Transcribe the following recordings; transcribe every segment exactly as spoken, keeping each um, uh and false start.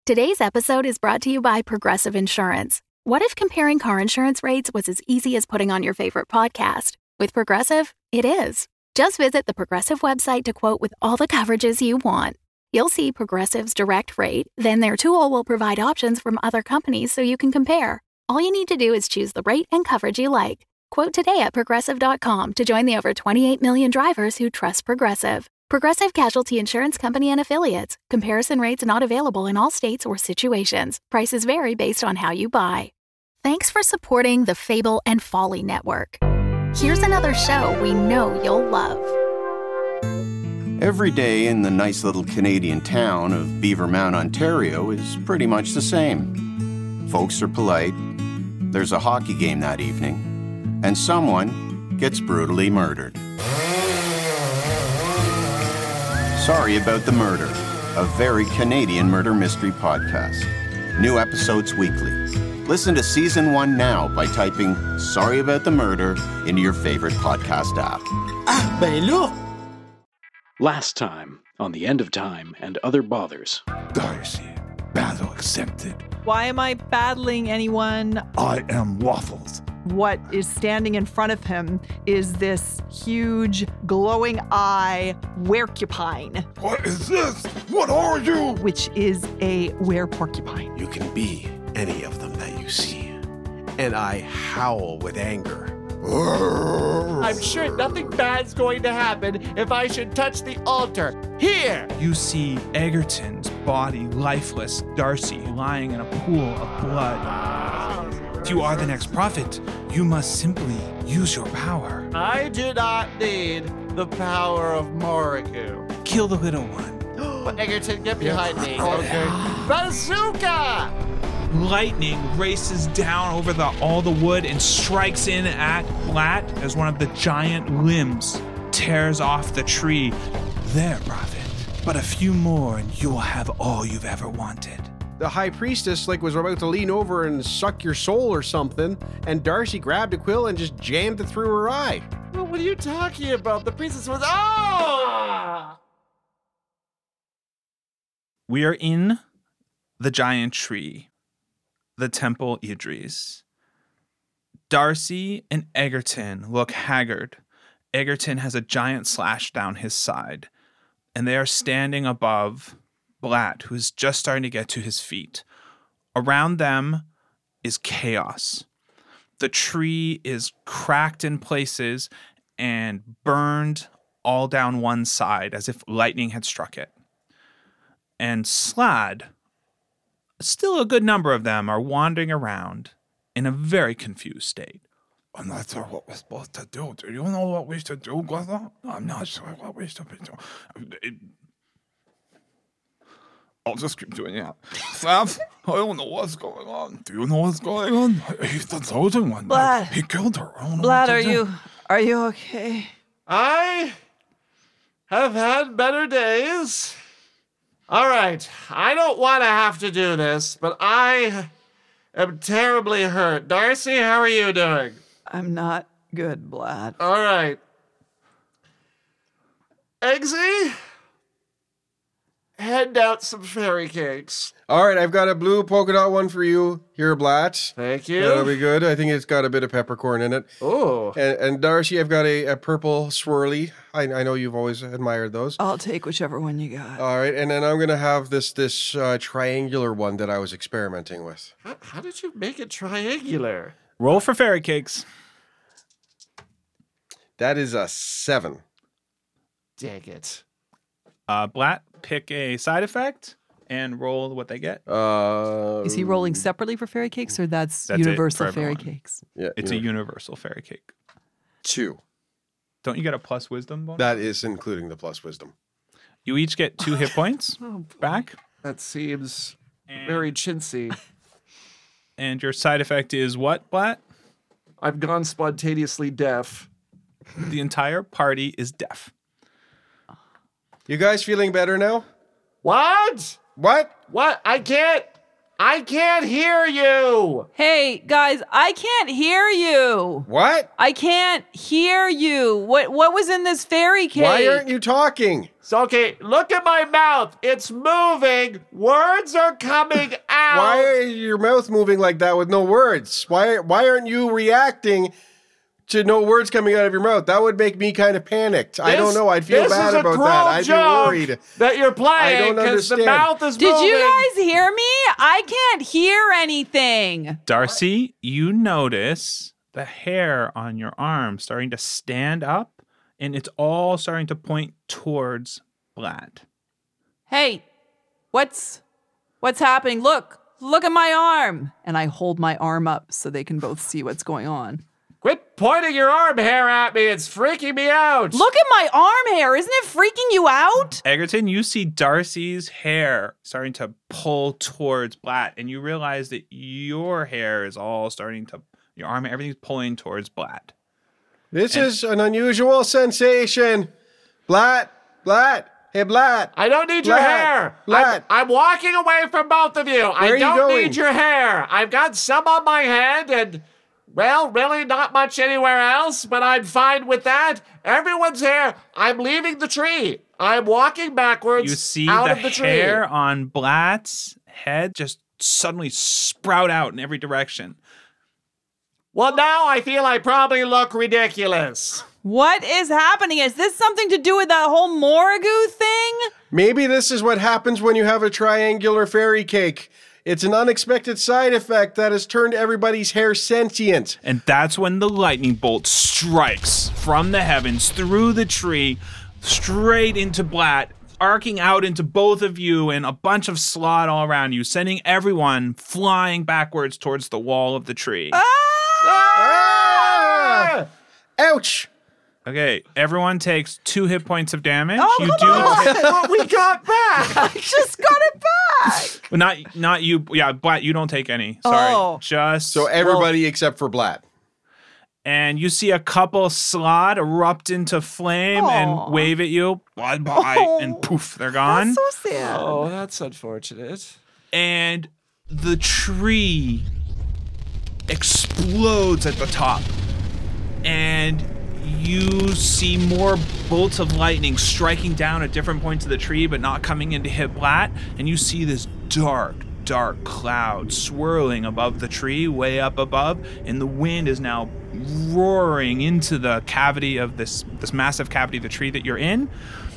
Today's episode is brought to you by Progressive Insurance. What if comparing car insurance rates was as easy as putting on your favorite podcast? With Progressive, it is. Just visit the Progressive website to quote with all the coverages you want. You'll see Progressive's direct rate, then their tool will provide options from other companies so you can compare. All you need to do is choose the rate and coverage you like. Quote today at progressive dot com to join the over twenty-eight million drivers who trust Progressive. Progressive Casualty Insurance Company and Affiliates. Comparison rates not available in all states or situations. Prices vary based on how you buy. Thanks for supporting the Fable and Folly Network. Here's another show we know you'll love. Every day in the nice little Canadian town of Beavermount, Ontario is pretty much the same. Folks are polite, there's a hockey game that evening, and someone gets brutally murdered. Sorry About the Murder, a very Canadian murder mystery podcast. New episodes weekly. Listen to season one now by typing Sorry About the Murder into your favorite podcast app. Ah, ben là! Last time on The End of Time and Other Bothers. Darcy, battle accepted. Why am I battling anyone? I am Waffles. What is standing in front of him is this huge, glowing eye werepurpine. What is this? What are you? Which is a wereporcupine. You can be any of them that you see. And I howl with anger. I'm sure nothing bad's going to happen if I should touch the altar. Here! You see Egerton's body lifeless, Darcy lying in a pool of blood. If you are the next prophet, you must simply use your power. I do not need the power of Moriku. Kill the little one. But Egerton, get behind me. Okay. Bazooka! Lightning races down over the, all the wood and strikes in at Blatt as one of the giant limbs tears off the tree. There, prophet. But a few more and you will have all you've ever wanted. The high priestess like was about to lean over and suck your soul or something, and Darcy grabbed a quill and just jammed it through her eye. Well, what are you talking about? The princess was... Oh! We are in the giant tree, the Temple Idris. Darcy and Egerton look haggard. Egerton has a giant slash down his side, and they are standing above Blatt, who is just starting to get to his feet. Around them is chaos. The tree is cracked in places and burned all down one side as if lightning had struck it. And Slad, still a good number of them, are wandering around in a very confused state. I'm not sure what we're supposed to do. Do you know what we should do, Glotha? I'm not sure what we should be doing. I'll just keep doing it. Slav, I don't know what's going on. Do you know what's going on? He's the chosen one. Blatt. He killed her. I don't know Blatt, what to are do. you are you okay? I have had better days. All right, I don't want to have to do this, but I am terribly hurt. Darcy, how are you doing? I'm not good, Blatt. All right. Eggsy, hand out some fairy cakes. All right, I've got a blue polka dot one for you here, Blatt. Thank you. That'll be good. I think it's got a bit of peppercorn in it. Oh. And, and Darcy, I've got a, a purple swirly. I, I know you've always admired those. I'll take whichever one you got. All right, and then I'm going to have this this uh, triangular one that I was experimenting with. How, how did you make it triangular? Roll for fairy cakes. That is a seven. Dang it. Uh, Blatt, pick a side effect and roll what they get. Uh, Is he rolling separately for fairy cakes, or that's, That's it universal for fairy everyone. cakes? Yeah, It's yeah. a universal fairy cake. two. Don't you get a plus wisdom bonus? That is including the plus wisdom. You each get two hit points back. That seems And- very chintzy. And your side effect is what, Blatt? I've gone spontaneously deaf. The entire party is deaf. You guys feeling better now? What? What? What? I can't. I can't hear you. Hey, guys, I can't hear you. What? I can't hear you. What what was in this fairy cake? Why aren't you talking? So, okay, look at my mouth. It's moving. Words are coming out. Why is your mouth moving like that with no words? Why why aren't you reacting to no words coming out of your mouth? That would make me kind of panicked. I don't know. I'd feel bad about that. I'd be worried. That you're playing I don't because the understand. mouth is Did moving. you guys hear me? I can't hear anything. Darcy, you notice the hair on your arm starting to stand up, and it's all starting to point towards Blatt. Hey, what's what's happening? Look, look at my arm. And I hold my arm up so they can both see what's going on. Quit pointing your arm hair at me. It's freaking me out. Look at my arm hair. Isn't it freaking you out? Egerton, you see Darcy's hair starting to pull towards Blatt, and you realize that your hair is all starting to, your arm, everything's pulling towards Blatt. This And- is an unusual sensation. Blatt, Blatt, hey Blatt. I don't need your Blatt, hair. Blatt. I'm, I'm walking away from both of you. Where I are you don't going? need your hair. I've got some on my head and, well, really not much anywhere else, but I'm fine with that. Everyone's hair. I'm leaving the tree. I'm walking backwards You see out the, of the tree. hair on Blatt's head just suddenly sprout out in every direction. Well, now I feel I probably look ridiculous. What is happening? Is this something to do with that whole Moragoo thing? Maybe this is what happens when you have a triangular fairy cake. It's an unexpected side effect that has turned everybody's hair sentient. And that's when the lightning bolt strikes from the heavens through the tree, straight into Blatt, arcing out into both of you and a bunch of slot all around you, sending everyone flying backwards towards the wall of the tree. Ah! Ouch! Okay, everyone takes two hit points of damage. Oh, you come do on. take- What we got back? I just got it back. Well, not not you. Yeah, Blatt, you don't take any. Sorry. Oh. Just So everybody except for Blatt. and you see a couple slot erupt into flame Aw. and wave at you. Bye bye, Oh. and poof, they're gone. That's so sad. Oh, that's unfortunate. And the tree explodes at the top. And you see more bolts of lightning striking down at different points of the tree, but not coming in to hit Blatt. And you see this dark, dark cloud swirling above the tree, way up above. And the wind is now roaring into the cavity of this, this massive cavity of the tree that you're in.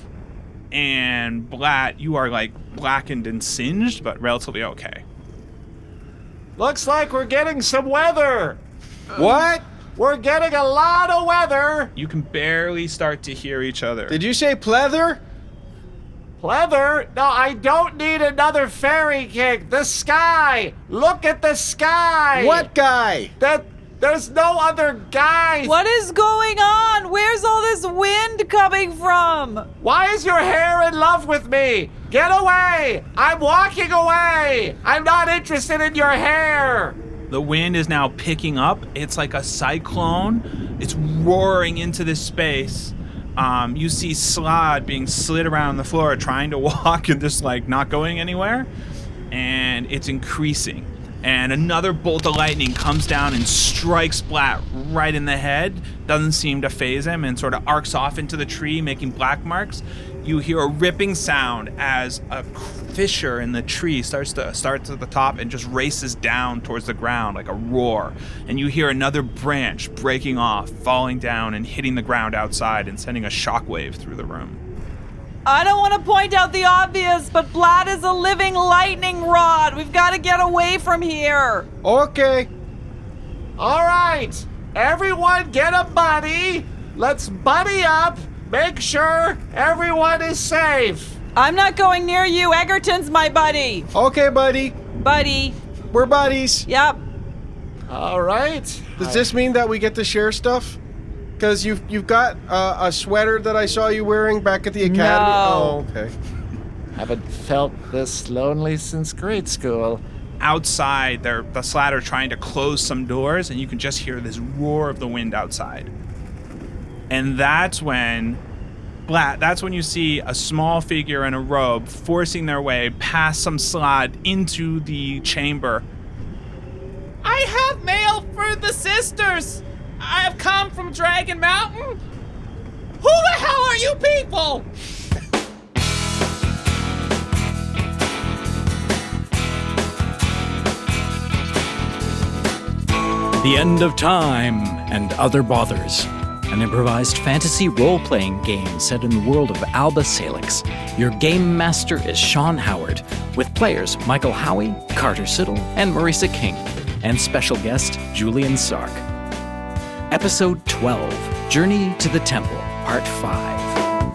And Blatt, you are like blackened and singed, but relatively okay. Looks like we're getting some weather. What? We're getting a lot of weather. You can barely start to hear each other. Did you say pleather? Pleather? No, I don't need another fairy cake. The sky. Look at the sky. What guy? That there's no other guy. What is going on? Where's all this wind coming from? Why is your hair in love with me? Get away. I'm walking away. I'm not interested in your hair. The wind is now picking up. It's like a cyclone. It's roaring into this space. Um, you see Slod being slid around the floor, trying to walk and just like not going anywhere. And it's increasing. And another bolt of lightning comes down and strikes Blatt right in the head. Doesn't seem to phase him and sort of arcs off into the tree, making black marks. You hear a ripping sound as a fissure in the tree starts to starts at the top and just races down towards the ground like a roar. And you hear another branch breaking off, falling down and hitting the ground outside and sending a shockwave through the room. I don't want to point out the obvious, but Blatt is a living lightning rod. We've got to get away from here. Okay. All right. Everyone get a buddy. Let's buddy up. Make sure everyone is safe. I'm not going near you. Egerton's my buddy. Okay, buddy. Buddy. We're buddies. Yep. All right. Does this mean that we get to share stuff? Because you've you've got uh, a sweater that I saw you wearing back at the academy. No. Oh, okay. Haven't felt this lonely since grade school. Outside, they're, the Slat are trying to close some doors, and you can just hear this roar of the wind outside. And that's when, Blatt, that's when you see a small figure in a robe forcing their way past some Slod into the chamber. I have mail for the sisters. I have come from Dragon Mountain. Who the hell are you people? The End of Time and Other Bothers, an improvised fantasy role-playing game set in the world of Alba Salix. Your game master is Sean Howard, with players Michael Howie, Carter Siddle, and Marisa King, and special guest Julian Sark. Episode twelve, Journey to the Temple, Part five.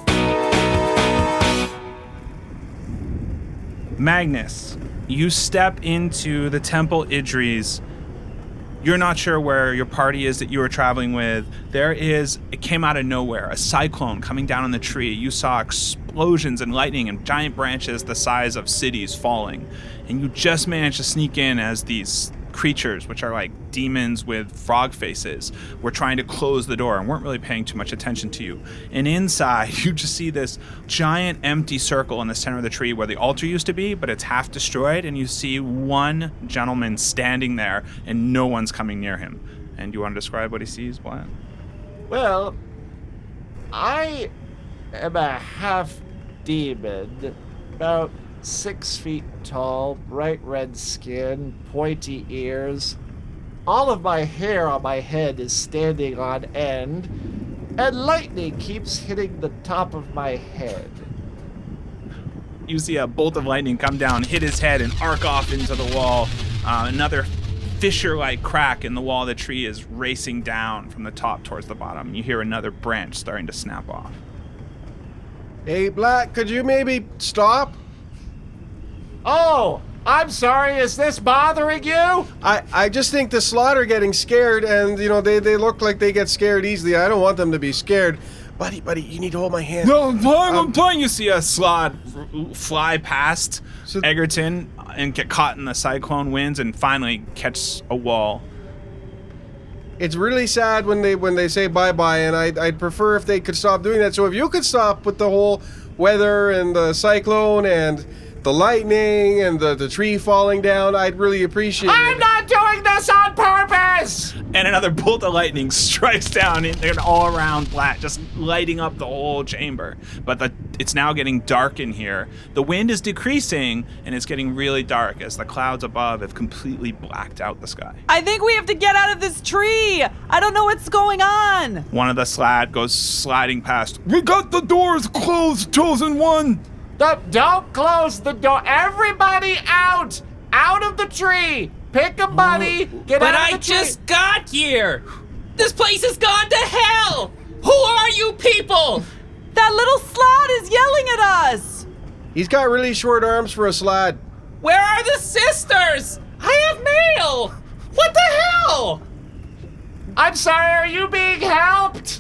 Magnus, you step into the Temple Idris. You're not sure where your party is that you were traveling with. There is, it came out of nowhere, a cyclone coming down on the tree. You saw explosions and lightning and giant branches the size of cities falling. And you just managed to sneak in as these creatures, which are like demons with frog faces, were trying to close the door and weren't really paying too much attention to you. And inside, you just see this giant empty circle in the center of the tree where the altar used to be, but it's half destroyed, and you see one gentleman standing there and no one's coming near him. And you want to describe what he sees, Blatt? Well, I am a half demon, about six feet tall, bright red skin, pointy ears. All of my hair on my head is standing on end, and lightning keeps hitting the top of my head. You see a bolt of lightning come down, hit his head, and arc off into the wall. Uh, another fissure-like crack in the wall of the tree is racing down from the top towards the bottom. You hear another branch starting to snap off. Hey, Black, could you maybe stop? Oh, I'm sorry, is this bothering you? I, I just think the Slot are getting scared, and, you know, they, they look like they get scared easily. I don't want them to be scared. Buddy, buddy, you need to hold my hand. No, I'm playing, um, I'm playing. You see a Slot fly past so Egerton and get caught in the cyclone winds and finally catch a wall. It's really sad when they when they say bye-bye, and I'd, I'd prefer if they could stop doing that. So if you could stop with the whole weather and the cyclone and the lightning and the, the tree falling down, I'd really appreciate it. I'm not doing this on purpose! And another bolt of lightning strikes down and, and all around Blatt, just lighting up the whole chamber. But the, it's now getting dark in here. The wind is decreasing, and it's getting really dark as the clouds above have completely blacked out the sky. I think we have to get out of this tree. I don't know what's going on. One of the Slad goes sliding past. We got the doors closed, Chosen One. Don't, don't close the door. Everybody out! Out of the tree! Pick a buddy, get but out I of the tree! But I just got here! This place has gone to hell! Who are you people? That little Slad is yelling at us! He's got really short arms for a Slad. Where are the sisters? I have mail! What the hell? I'm sorry, are you being helped?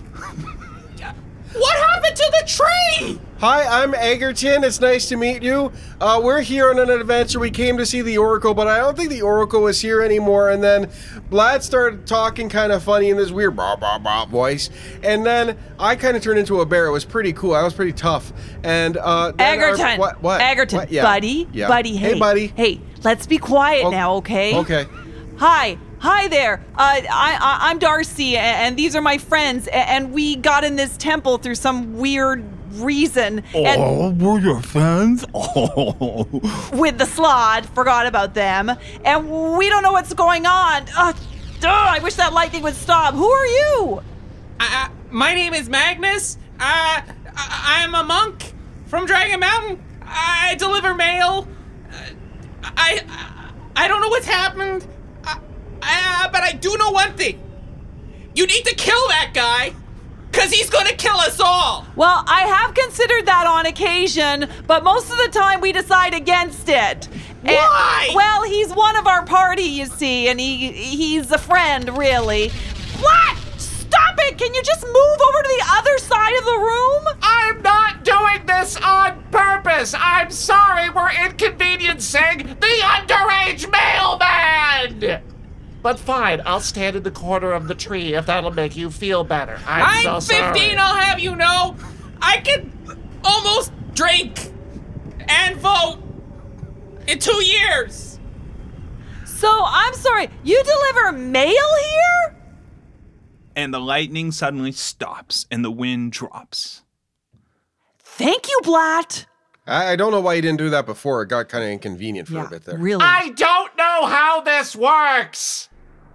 What happened to the tree? Hi, I'm Egerton. It's nice to meet you. Uh, we're here on an adventure. We came to see the Oracle, but I don't think the Oracle is here anymore. And then Blatt started talking kind of funny in this weird bah, bah, bah voice. And then I kind of turned into a bear. It was pretty cool. I was pretty tough. And uh, Egerton. Our, what? What? Egerton. What? Yeah. Buddy. Yeah. Buddy. Hey. Hey, buddy. Hey, let's be quiet oh, now, okay? Okay. Hi. Hi there. Uh, I, I, I'm Darcy, and these are my friends, and we got in this temple through some weird reason. And oh, we're your friends? Oh. With the Slot, forgot about them, and we don't know what's going on. Uh, duh, I wish that lightning would stop. Who are you? Uh, my name is Magnus. Uh, I, I'm a monk from Dragon Mountain. I deliver mail. Uh, I, I don't know what's happened. Uh, but I do know one thing. You need to kill that guy, because he's going to kill us all. Well, I have considered that on occasion, but most of the time we decide against it. Why? And, well, he's one of our party, you see, and he he's a friend, really. What? Stop it! Can you just move over to the other side of the room? I'm not doing this on purpose. I'm sorry we're inconveniencing the underage mailman. But fine, I'll stand in the corner of the tree if that'll make you feel better. I'm, I'm so fifteen, sorry. I'll have you know. I can almost drink and vote in two years. So, I'm sorry, you deliver mail here? And the lightning suddenly stops and the wind drops. Thank you, Blatt. I, I don't know why you didn't do that before. It got kind of inconvenient for yeah, a bit there. Really? I don't know how this works.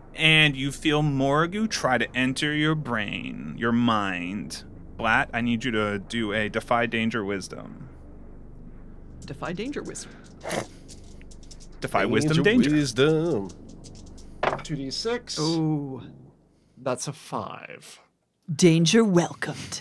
and you feel Morrigu try to enter your brain, your mind. Blatt, I need you to do a Defy Danger Wisdom. Defy danger wisdom. Defy Wisdom Danger. Wisdom. two d six. Ooh. That's a five. Danger welcomed.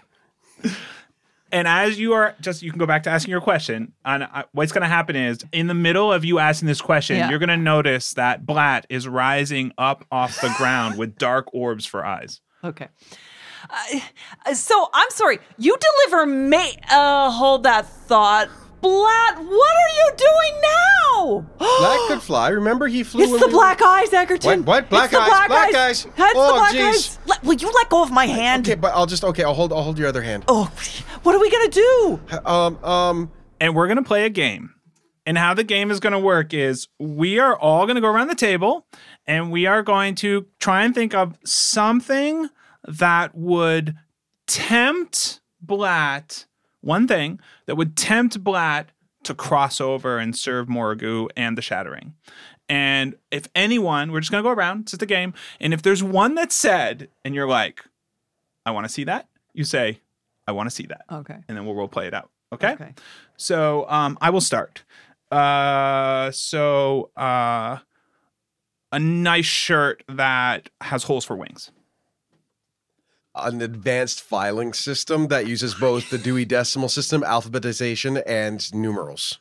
And as you are just, you can go back to asking your question. And uh, what's going to happen is, in the middle of you asking this question, Yeah. you're going to notice that Blatt is rising up off the ground with dark orbs for eyes. Okay. Uh, so I'm sorry. You deliver ma- uh hold that thought. Blatt, what are you doing now? Black could fly. Remember he flew It's when the we black eyes, Egerton. What? What? Black It's the eyes, black black eyes. eyes. It's Oh, the black jeez. eyes. Let, will you let go of my hand? Okay, but I'll just okay, I'll hold I'll hold your other hand. Oh, what are we gonna do? Um um And we're going to play a game. And how the game is going to work is we are all going to go around the table and we are going to try and think of something that would tempt Blatt, one thing that would tempt Blatt to cross over and serve Morrigu and the Shattering. And if anyone, we're just going to go around, it's just a game. And if there's one that's said and you're like, I want to see that, you say, I want to see that. Okay. And then we'll role play it out. Okay? Okay. So um, I will start. Uh, so uh, a nice shirt that has holes for wings. an advanced filing system that uses both the Dewey Decimal System, alphabetization, and numerals.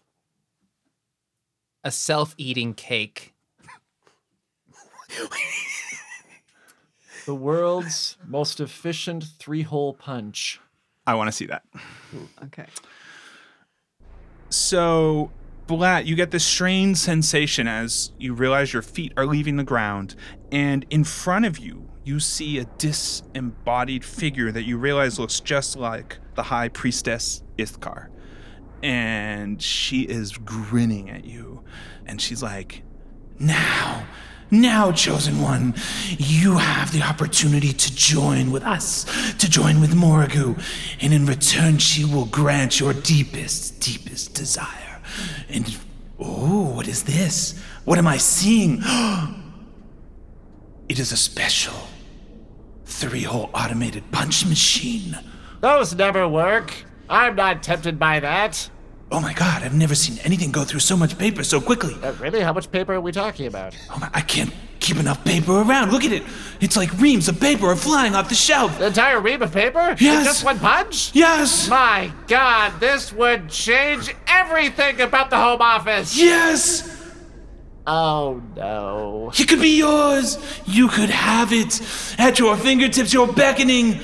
A self-eating cake. The world's most efficient three-hole punch. I want to see that. Okay. So, Blatt, you get this strange sensation as you realize your feet are leaving the ground, and in front of you, you see a disembodied figure that you realize looks just like the High Priestess Ithkar. And she is grinning at you, and she's like, Now, now, Chosen One, you have the opportunity to join with us, to join with Morrigu, and in return she will grant your deepest, deepest desire. And, oh, what is this? What am I seeing? It is a special three-hole automated punch machine. Those never work. I'm not tempted by that. Oh my god, I've never seen anything go through so much paper so quickly. Uh, really? How much paper are we talking about? Oh my, I can't keep enough paper around. Look at it. It's like reams of paper are flying off the shelf. The entire ream of paper? Yes. In just one punch? Yes. My God, this would change everything about the Home Office. Yes. Oh no. It could be yours. You could have it at your fingertips, your beckoning.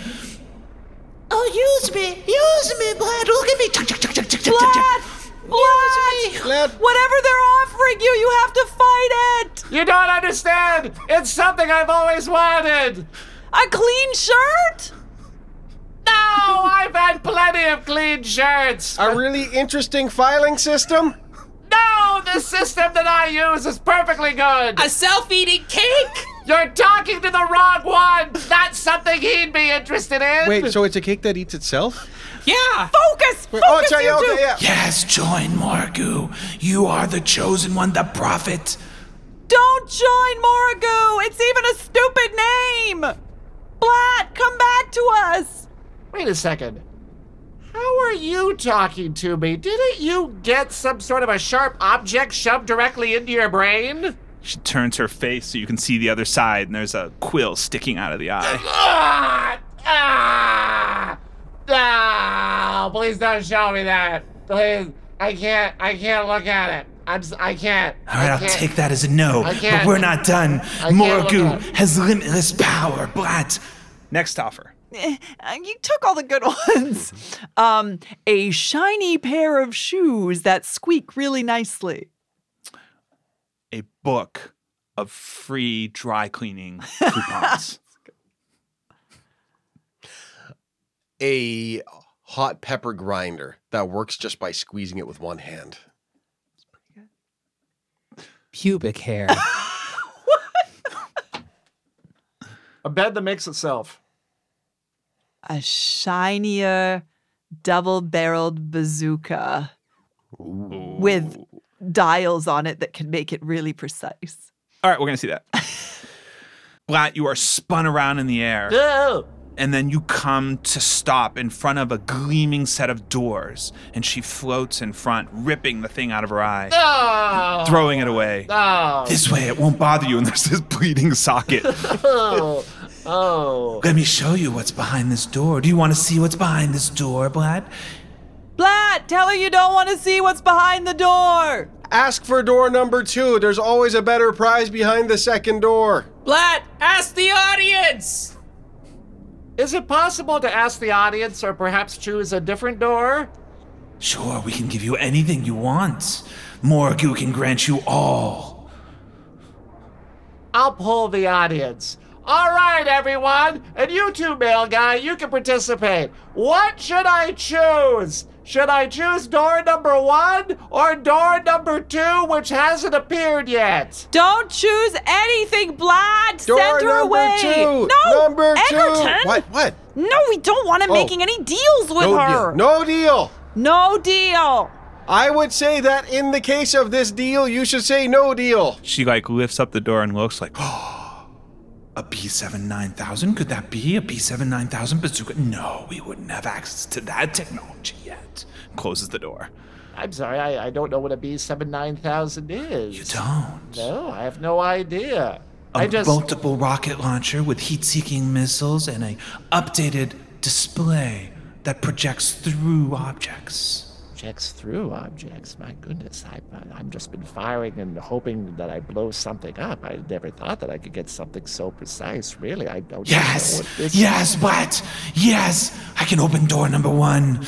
Oh, use me. Use me, Blatt. Look at me. Blatt! Blatt! Blatt! Whatever they're offering you, you have to fight it! You don't understand. It's something I've always wanted. A clean shirt? No, I've had plenty of clean shirts. A really interesting filing system? No, the system that I use is perfectly good. A self-eating cake? You're talking to the wrong one. That's something he'd be interested in. Wait, so it's a cake that eats itself? Yeah. Focus! Focus, oh, sorry, you okay, two! yeah. Yes, join Morrigu. You are the chosen one, the prophet. Don't join Morrigu! It's even a stupid name! Blatt, come back to us! Wait a second. How are you talking to me? Didn't you get some sort of a sharp object shoved directly into your brain? She turns her face so you can see the other side, and there's a quill sticking out of the eye. Ah! Ah! No! Please don't show me that. Please. I can't. I can't look at it. I'm. s- I can't. All right, I I'll can't. take that as a no, I can't. but we're not done. I can't look Morrigu at it. has limitless power, Blatt. Next offer. Eh, You took all the good ones. Um, a shiny pair of shoes that squeak really nicely. A book of free dry cleaning coupons. A hot pepper grinder that works just by squeezing it with one hand. Pubic hair. A bed that makes itself. A shinier double-barreled bazooka with dials on it that can make it really precise. All right, we're going to see that. Blatt, you are spun around in the air. No. And then you come to stop in front of a gleaming set of doors, and she floats in front, ripping the thing out of her eye, No. throwing it away. No. This way, it won't bother you, and there's this bleeding socket. Oh. Oh. Let me show you what's behind this door. Do you want to see what's behind this door, Blatt? Blatt, tell her you don't want to see what's behind the door. Ask for door number two. There's always a better prize behind the second door. Blatt, ask the audience! Is it possible to ask the audience or perhaps choose a different door? Sure, we can give you anything you want. Morgu can grant you all. I'll poll the audience. All right, everyone. And you too, male guy, you can participate. What should I choose? Should I choose door number one or door number two, which hasn't appeared yet? Don't choose anything, Blatt. Door Send her number away. two. No, Number Egerton. two. What? What? No, we don't want him Oh. making any deals with No her. deal. No deal. No deal. I would say that in the case of this deal, you should say no deal. She, like, lifts up the door and looks like, oh, a B seven nine thousand? Could that be a B seven nine thousand bazooka? No, we wouldn't have access to that technology yet. Closes the door. I'm sorry, I, I don't know what a B seven nine thousand is. You don't? No, I have no idea. A I just... multiple rocket launcher with heat-seeking missiles and a updated display that projects through objects. Checks through objects. My goodness, I, I, I've just been firing and hoping that I blow something up. I never thought that I could get something so precise. Really, I don't know Yes, what this yes, Blatt, yes, I can open door number one.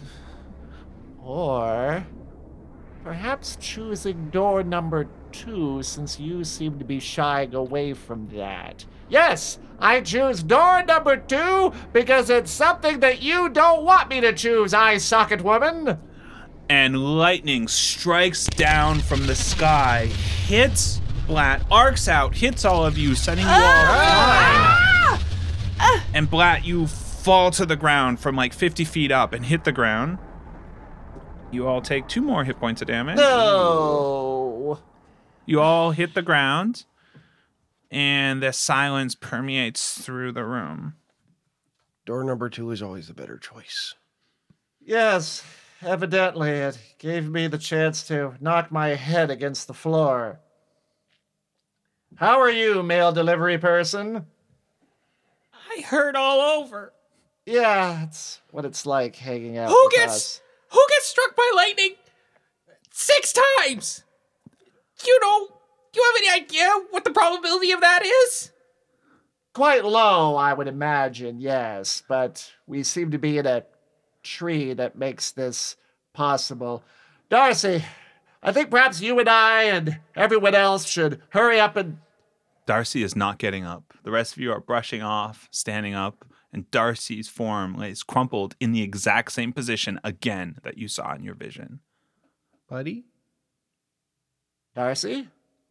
Or perhaps choosing door number two, since you seem to be shying away from that. Yes, I choose door number two because it's something that you don't want me to choose, eye socket woman. And lightning strikes down from the sky, hits Blatt, arcs out, hits all of you, sending you all flying. And Blatt, you fall to the ground from like fifty feet up and hit the ground. You all take two more hit points of damage. No. You all hit the ground, and the silence permeates through the room. Door number two is always the better choice. Yes, evidently it gave me the chance to knock my head against the floor. How are you, mail delivery person? I hurt all over. Yeah, it's what it's like hanging out Who with gets us. who gets struck by lightning six times? You know, do you have any idea what the probability of that is? Quite low, I would imagine, yes, but we seem to be in a tree that makes this possible. Darcy, I think perhaps you and I and everyone else should hurry up and... Darcy is not getting up. The rest of you are brushing off, standing up, and Darcy's form lays crumpled in the exact same position again that you saw in your vision. Buddy? Darcy?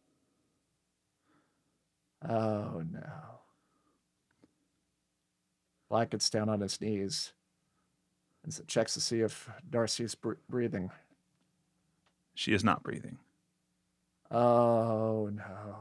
Oh, no. Black gets down on his knees and checks to see if Darcy's br- breathing. She is not breathing. Oh, no.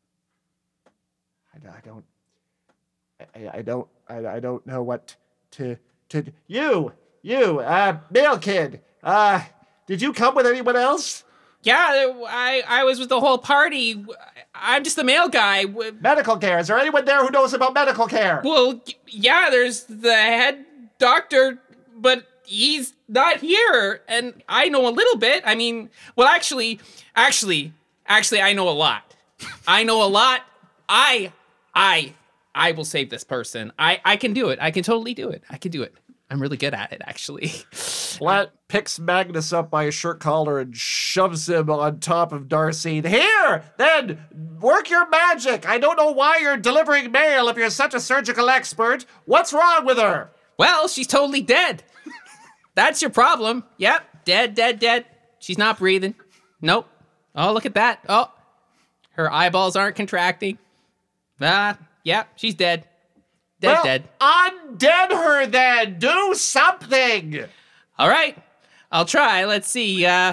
I, I don't... I, I don't... I, I don't know what to... to you! You! Uh, male kid! Uh, did you come with anyone else? Yeah, I I was with the whole party. I'm just the male guy. Medical care. Is there anyone there who knows about medical care? Well, yeah, there's the head doctor, but he's not here, and I know a little bit. I mean, well, actually, actually, actually, I know a lot. I know a lot. I, I, I will save this person. I, I can do it. I can totally do it. I can do it. I'm really good at it, actually. Blatt picks Magnus up by his shirt collar and shoves him on top of Darcy. Here, then, work your magic. I don't know why you're delivering mail if you're such a surgical expert. What's wrong with her? Well, she's totally dead. That's your problem. Yep, dead, dead, dead. She's not breathing. Nope. Oh, look at that. Oh, her eyeballs aren't contracting. Ah, yep, she's dead. Dead, well, dead. Undead her then. Do something. All right, I'll try. Let's see. Uh,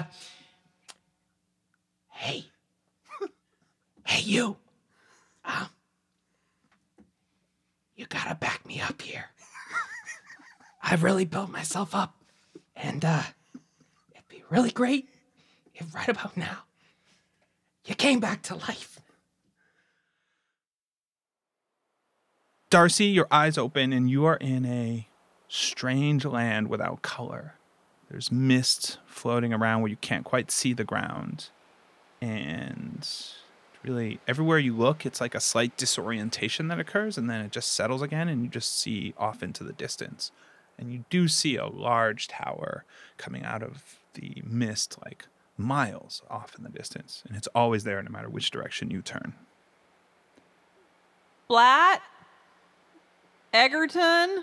hey, hey, you. Uh, you gotta back me up here. I've really built myself up, and uh, it'd be really great if right about now you came back to life. Darcy, your eyes open, and you are in a strange land without color. There's mist floating around where you can't quite see the ground. And really, everywhere you look, it's like a slight disorientation that occurs, and then it just settles again, and you just see off into the distance. And you do see a large tower coming out of the mist, like miles off in the distance. And it's always there no matter which direction you turn. Blatt? Egerton?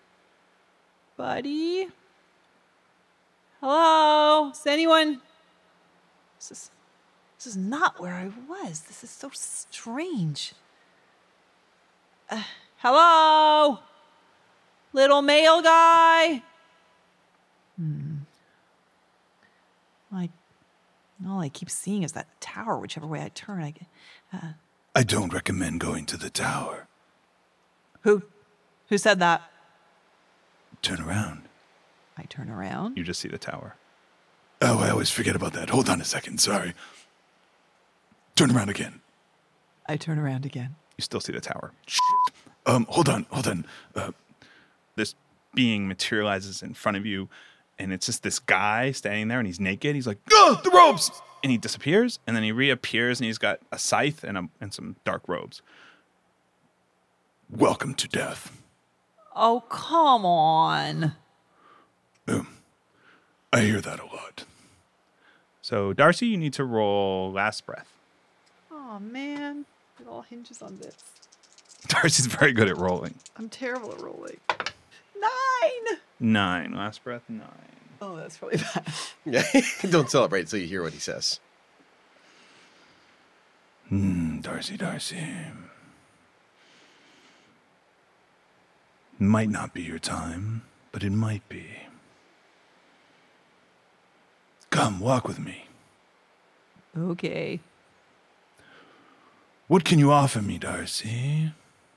Buddy? Hello? Is anyone... This is, this is not where I was. This is so strange. Uh, hello? Little male guy? Hmm. Like, all I keep seeing is that tower, whichever way I turn. I, uh, I don't recommend going to the tower. who? Who said that? Turn around. I turn around. You just see the tower. Oh, I always forget about that. Hold on a second. Sorry. Turn around again. I turn around again. You still see the tower. Um, hold on. Hold on. Uh, This being materializes in front of you, and it's just this guy standing there, and he's naked. He's like, "Ah, the robes!" And he disappears, and then he reappears, and he's got a scythe and, a, and some dark robes. welcome to death. Oh, come on. Um, I hear that a lot. So, Darcy, you need to roll last breath. Oh, man. It all hinges on this. Darcy's very good at rolling. I'm terrible at rolling. Nine. Nine. Last breath, nine. Oh, that's really bad. Yeah, don't celebrate until you hear what he says. Hmm, Darcy, Darcy. Might not be your time, but it might be. Come, walk with me. Okay. What can you offer me, Darcy?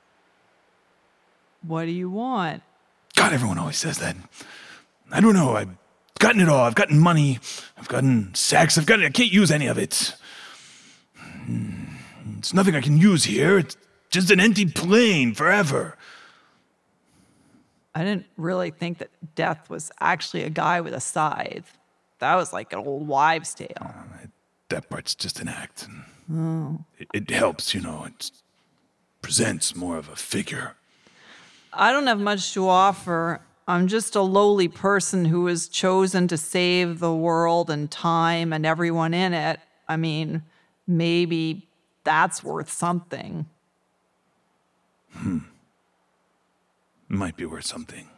What do you want? God, everyone always says that. I don't know. I've gotten it all. I've gotten money. I've gotten sex. I've gotten. I can't use any of it. It's nothing I can use here. It's just an empty plane forever. I didn't really think that Death was actually a guy with a scythe. That was like an old wives' tale. Uh, that part's just an act. Oh. It, it helps, you know. It presents more of a figure. I don't have much to offer. I'm just a lowly person who was chosen to save the world and time and everyone in it. I mean, maybe that's worth something. Hmm. Might be worth something.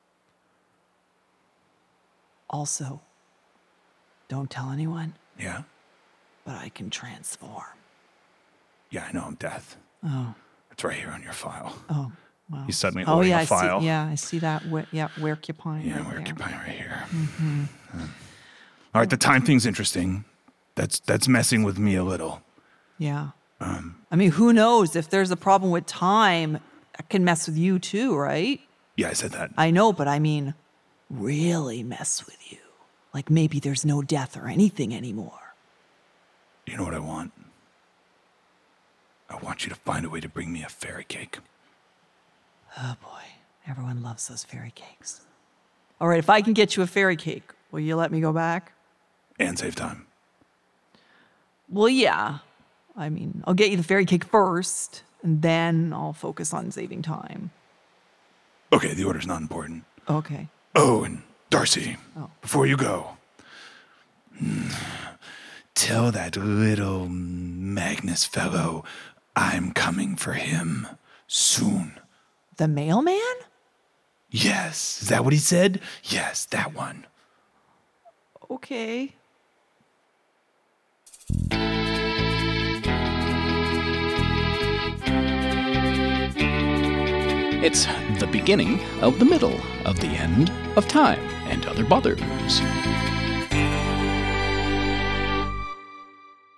Also, don't tell anyone, Yeah? but I can transform. Yeah, I know I'm Death. Oh. It's right here on your file. Oh. Well. He's suddenly Oh holding yeah, a I file. see. Yeah, I see that. Where, yeah, where Cupine. Yeah, right we're there. occupying right here. Mm-hmm. Uh, all right, the time thing's interesting. That's that's messing with me a little. Yeah. Um, I mean, who knows if there's a problem with time? That can mess with you too, right? yeah, I said that. I know, but I mean, really mess with you. Like maybe there's no death or anything anymore. You know what I want? I want you to find a way to bring me a fairy cake. Oh boy, everyone loves those fairy cakes. All right, if I can get you a fairy cake, will you let me go back? And save time. Well, yeah. I mean, I'll get you the fairy cake first, and then I'll focus on saving time. Okay, the order's not important. Okay. Oh, and Darcy, Oh. before you go, tell that little Magnus fellow I'm coming for him soon. The mailman? Yes, is that what he said? Yes, that one. Okay. It's the beginning of the middle of the end of time and other bothers.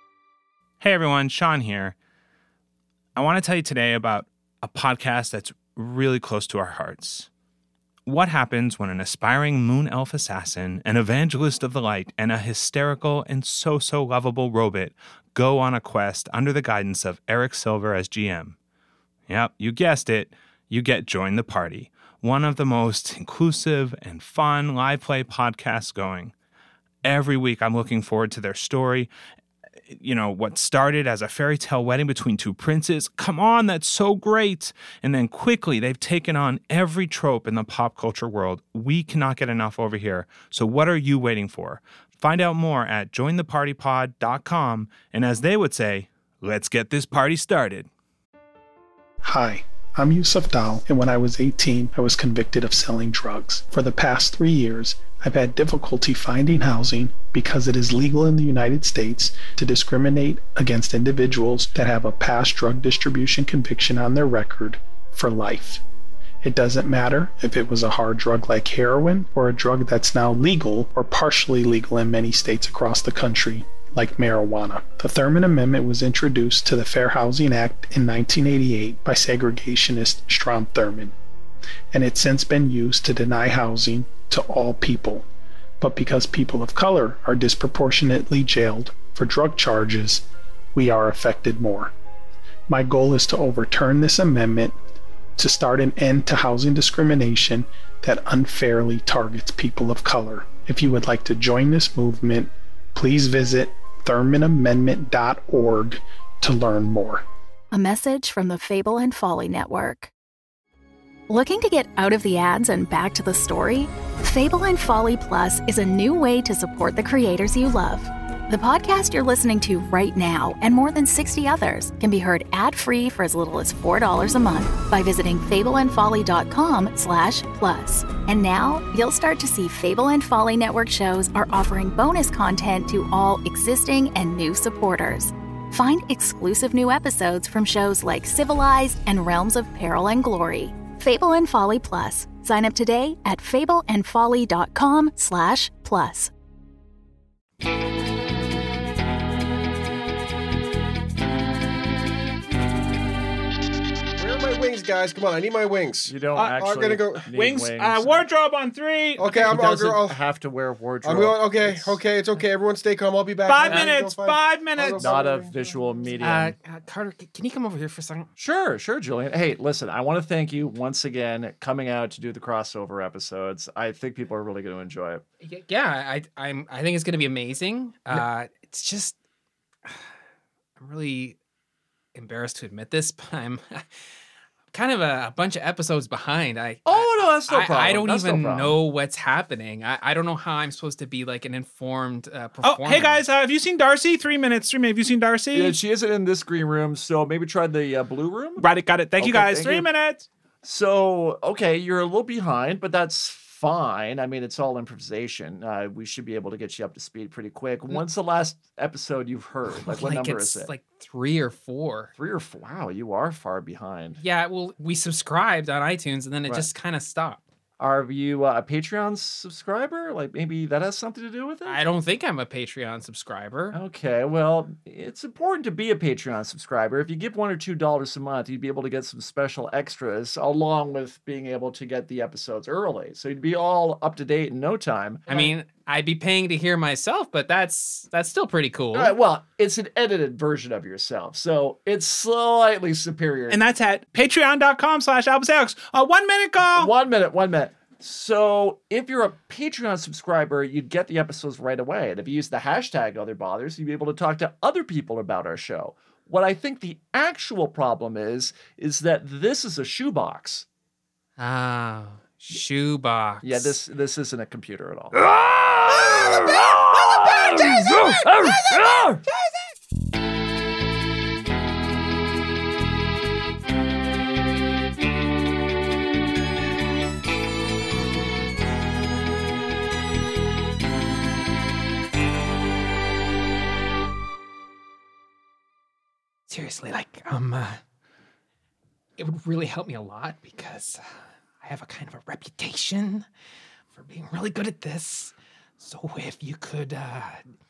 Hey everyone, Sean here. I want to tell you today about a podcast that's really close to our hearts. What happens when an aspiring moon elf assassin, an evangelist of the light, and a hysterical and so-so lovable robot go on a quest under the guidance of Eric Silver as G M? Yep, you guessed it. You get Join the Party, one of the most inclusive and fun live play podcasts going. Every week I'm looking forward to their story. You know, what started as a fairy tale wedding between two princes. Come on, that's so great. And then quickly they've taken on every trope in the pop culture world. We cannot get enough over here. So what are you waiting for? Find out more at join the party pod dot com. And as they would say, let's get this party started. Hi, I'm Yusuf Dal, and when I was eighteen, I was convicted of selling drugs. For the past three years, I've had difficulty finding housing because it is legal in the United States to discriminate against individuals that have a past drug distribution conviction on their record for life. It doesn't matter if it was a hard drug like heroin or a drug that's now legal or partially legal in many states across the country, like marijuana. The Thurman Amendment was introduced to the Fair Housing Act in nineteen eighty-eight by segregationist Strom Thurmond, and it's since been used to deny housing to all people. But because people of color are disproportionately jailed for drug charges, we are affected more. My goal is to overturn this amendment to start an end to housing discrimination that unfairly targets people of color. If you would like to join this movement, please visit thurman amendment dot org to learn more. A message from the Fable and Folly Network. Looking to get out of the ads and back to the story? Fable and Folly Plus is a new way to support the creators you love. The podcast you're listening to right now and more than sixty others can be heard ad-free for as little as four dollars a month by visiting fable and folly dot com slash plus. And now you'll start to see Fable and Folly Network shows are offering bonus content to all existing and new supporters. Find exclusive new episodes from shows like Civilized and Realms of Peril and Glory. Fable and Folly Plus. Sign up today at fable and folly dot com slash plus. Wings, guys, come on! I need my wings. You don't uh, actually. I'm gonna go need Wings, wings. Uh, wardrobe on three. Okay, I'm. He doesn't I'll, I'll, have to wear wardrobe. I'm going. Okay, It's okay, it's okay. Everyone, stay calm. I'll be back. Five I'll minutes. go Five I'll minutes. go not a find- visual medium. Uh, uh, Carter, c- can you come over here for a second? Sure, sure, Julian. Hey, listen, I want to thank you once again coming out to do the crossover episodes. I think people are really going to enjoy it. Y- Yeah, I, I'm. I think it's gonna be amazing. Uh, it's just, I'm really embarrassed to admit this, but I'm kind of a, a bunch of episodes behind. I Oh, no, that's no I, problem. I don't That's no even problem. know what's happening. I, I don't know how I'm supposed to be like an informed uh, Oh, performer. hey guys, uh, have you seen Darcy? Three minutes. Three minutes. Have you seen Darcy? Yeah, she isn't in this green room, so maybe try the uh, blue room. Right, got it. Thank you Okay, guys. thank Three you. minutes. So, okay, you're a little behind, but that's fine. I mean, it's all improvisation. Uh, we should be able to get you up to speed pretty quick. When's the last episode you've heard? Like, what like number it's is it? like three or four. Three or four? Wow, you are far behind. Yeah, well, we subscribed on iTunes and then it Right. just kind of stopped. Are you uh, a Patreon subscriber? Like, maybe that has something to do with it? I don't think I'm a Patreon subscriber. Okay, well, it's important to be a Patreon subscriber. If you give one or two dollars a month, you'd be able to get some special extras along with being able to get the episodes early. So you'd be all up to date in no time. I mean, I'd be paying to hear myself, but that's that's still pretty cool. All right, well, it's an edited version of yourself, so it's slightly superior. And that's at patreon.com slash Albus Alex. Uh, one minute call. One minute, one minute. So if you're a Patreon subscriber, you'd get the episodes right away. And if you use the hashtag Other Bothers, you'd be able to talk to other people about our show. What I think the actual problem is, is that this is a shoebox. Ah, shoebox. Yeah, this this isn't a computer at all. Seriously, like, um, uh, it would really help me a lot because uh, I have a kind of a reputation for being really good at this. So if you could uh,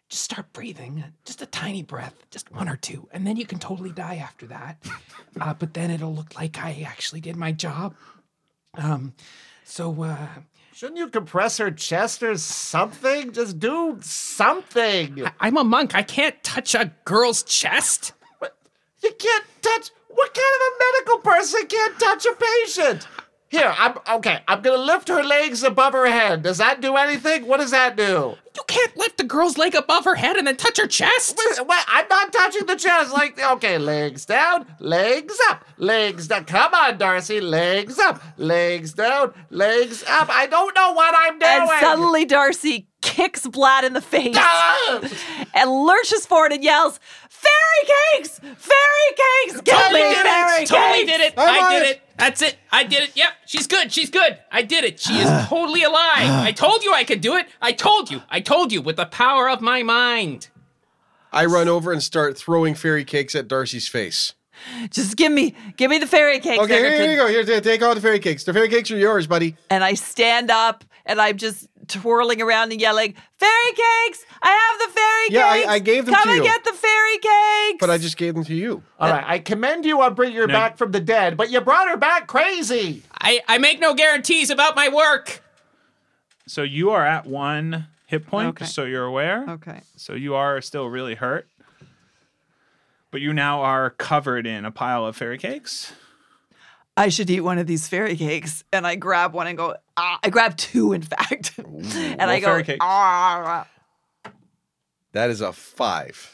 just start breathing, just a tiny breath, just one or two, and then you can totally die after that. Uh, but then it'll look like I actually did my job. Um, so, uh... Shouldn't you compress her chest or something? Just do something. I- I'm a monk. I can't touch a girl's chest. What? You can't touch... What kind of a medical person can't touch a patient? Here, I'm... Okay, I'm gonna lift her legs above her head. Does that do anything? What does that do? You can't lift the girl's leg above her head and then touch her chest. What, what? I'm not touching the chest. Like, okay, legs down, legs up, legs down. Come on, Darcy, legs up, legs down, legs up. I don't know what I'm doing. And suddenly Darcy kicks Vlad in the face Ah! and lurches forward and yells, "Fairy cakes! Fairy cakes! Get Totally me did fairy it. cakes!" Totally did it. I'm I on did it. it. That's it. I did it. Yep. She's good. She's good. I did it. She is totally alive. I told you I could do it. I told you. I told you with the power of my mind. I run over and start throwing fairy cakes at Darcy's face. Just give me, give me the fairy cakes, Okay, here, Egerton. here you go. Here, t- take all the fairy cakes. The fairy cakes are yours, buddy. And I stand up and I'm just twirling around and yelling, "Fairy cakes! I have the fairy Yeah, I- cakes! I gave them Come to and you." get the fairy cakes!" But I just gave them to you. All right, I commend you on bringing her No. back from the dead, but you brought her back crazy. I, I make no guarantees about my work. So you are at one hit point, Okay. just so you're aware. Okay. So you are still really hurt. But you now are covered in a pile of fairy cakes. I should eat one of these fairy cakes. And I grab one and go, ah, I grab two, in fact. and I well, go, fairy cakes. ah. That is a five.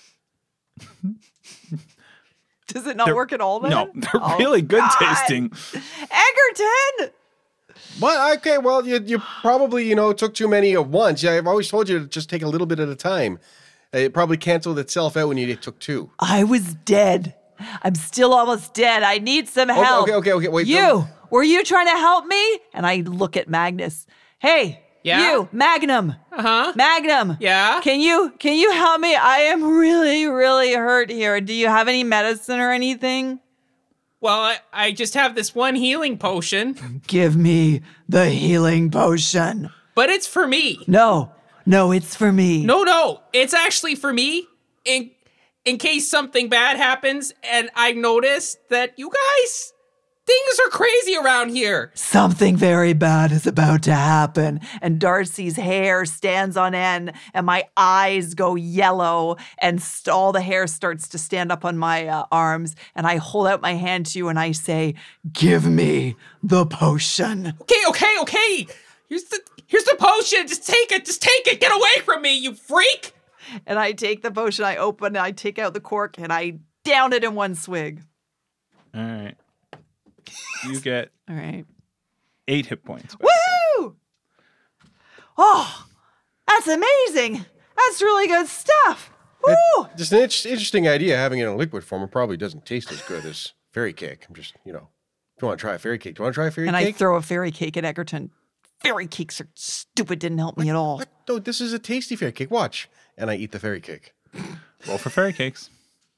Does it not They're- work at all then? No, they're Oh, really good God. tasting. Egerton! What? Okay, well, you you probably, you know, took too many at once. Yeah, I've always told you to just take a little bit at a time. It probably canceled itself out when you took two. I was dead. I'm still almost dead. I need some Okay, help. okay, okay, okay, wait, You, don't- were you trying to help me? And I look at Magnus. Hey, Yeah? you, Magnum. Uh-huh. Magnum. Yeah? Can you can you help me? I am really, really hurt here. Do you have any medicine or anything? Well, I, I just have this one healing potion, Give me the healing potion. but it's for me. No, no, it's for me. No, no, it's actually for me in in case something bad happens and I notice that you guys, things are crazy around here. Something very bad is about to happen. And Darcy's hair stands on end, and my eyes go yellow, and st- all the hair starts to stand up on my uh, arms. And I hold out my hand to you and I say, "Give me the potion." Okay, okay, okay. Here's the here's the potion. Just take it. Just take it. Get away from me, you freak. And I take the potion, I open it, I take out the cork, and I down it in one swig. All right. You get All right. eight hit points. back. Woohoo! Oh, that's amazing. That's really good stuff. Woo! Just an inter- interesting idea. Having it in a liquid form, it probably doesn't taste as good as fairy cake. I'm just, you know, if you want to try a fairy cake, do you want to try a fairy And I cake? throw a fairy cake at Egerton. Fairy cakes are stupid, didn't help me at all. What? No, this is a tasty fairy cake. Watch. And I eat the fairy cake. Roll for fairy cakes.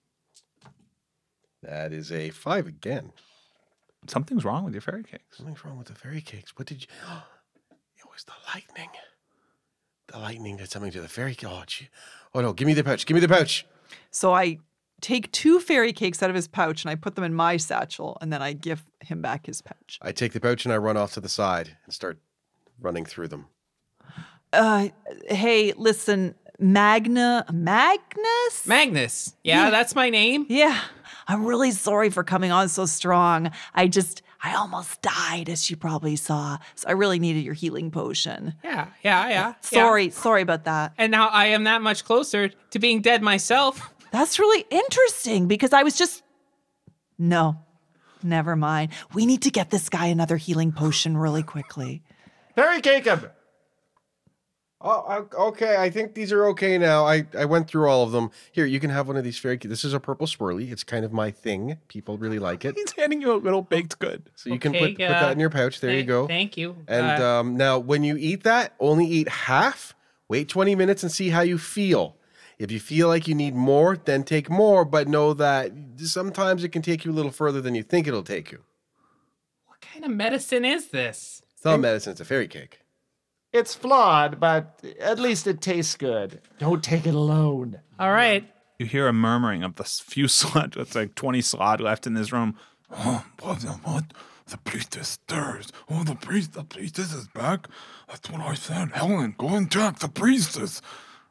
That is a five again. Something's wrong with your fairy cakes. Something's wrong with the fairy cakes. What did you... It was the lightning. The lightning did something to the fairy cake. Oh, gee. Oh, no. Give me the pouch. Give me the pouch. So I take two fairy cakes out of his pouch and I put them in my satchel, and then I give him back his pouch. I take the pouch and I run off to the side and start running through them. Uh, hey, listen, Magna, Magnus? Magnus. Yeah, Yeah. that's my name. Yeah, I'm really sorry for coming on so strong. I just, I almost died, as you probably saw. So I really needed your healing potion. Yeah, yeah, yeah. Sorry, yeah. sorry about that. And now I am that much closer to being dead myself. That's really interesting because I was just, no, never mind. We need to get this guy another healing potion really quickly. Fairy cake him. Oh, okay. I think these are okay now. I, I went through all of them. Here, you can have one of these fairy cakes. This is a purple swirly. It's kind of my thing. People really like it. He's handing you a little baked good. So you can Okay, put, put yeah. that in your pouch. There you Thank- go. Thank you. And Uh, um, now, when you eat that, only eat half. Wait twenty minutes and see how you feel. If you feel like you need more, then take more. But know that sometimes it can take you a little further than you think it'll take you. what kind of medicine is this? It's not medicine. It's a fairy cake. It's flawed, but at least it tastes good. Don't take it alone. All right. You hear a murmuring of the few slot. It's like twenty slot left in this room. Oh, what? What? The priestess stirs. Oh, the priest, the priestess is back. That's what I said. Helen, go and check the priestess.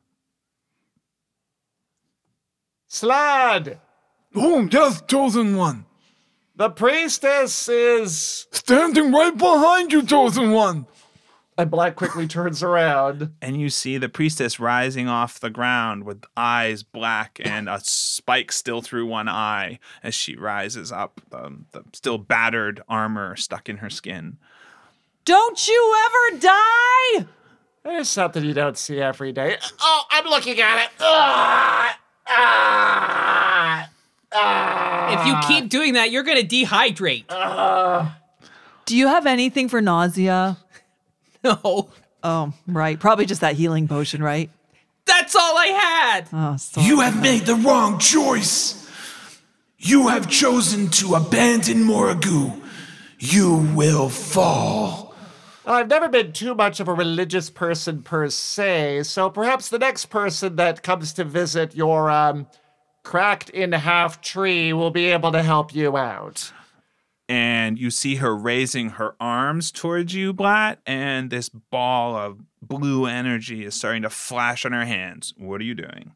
Slad! Oh, yes, chosen one. The priestess is standing right behind you, chosen one. And Black quickly turns around. And you see the priestess rising off the ground with eyes black and a spike still through one eye as she rises up, um, the still battered armor stuck in her skin. Don't you ever die? There's something you don't see every day. Oh, I'm looking at it. Ah, ah, ah, if you keep doing that, you're going to dehydrate. Ah. Do you have anything for nausea? No. Oh, right. Probably just that healing potion, right? That's all I had. Oh, sorry. You have made the wrong choice. You have chosen to abandon Morrigu. You will fall. I've never been too much of a religious person per se, so perhaps the next person that comes to visit your um, cracked in half tree will be able to help you out. And you see her raising her arms towards you, Blatt, and this ball of blue energy is starting to flash on her hands. What are you doing?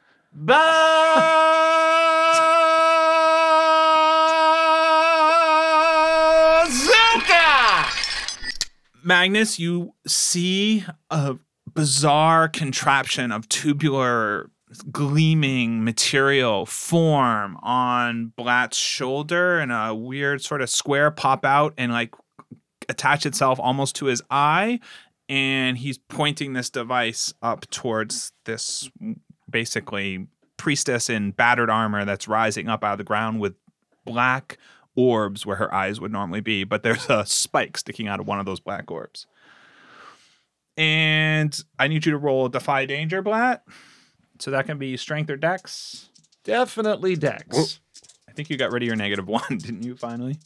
Bazooka! Magnus, you see a bizarre contraption of tubular gleaming material form on Blatt's shoulder, and a weird sort of square pop out and like attach itself almost to his eye, and he's pointing this device up towards this basically priestess in battered armor that's rising up out of the ground with black orbs where her eyes would normally be, but there's a spike sticking out of one of those black orbs. And I need you to roll Defy Danger, Blatt. So that can be strength or dex. Definitely dex. I think you got rid of your negative one, didn't you, finally?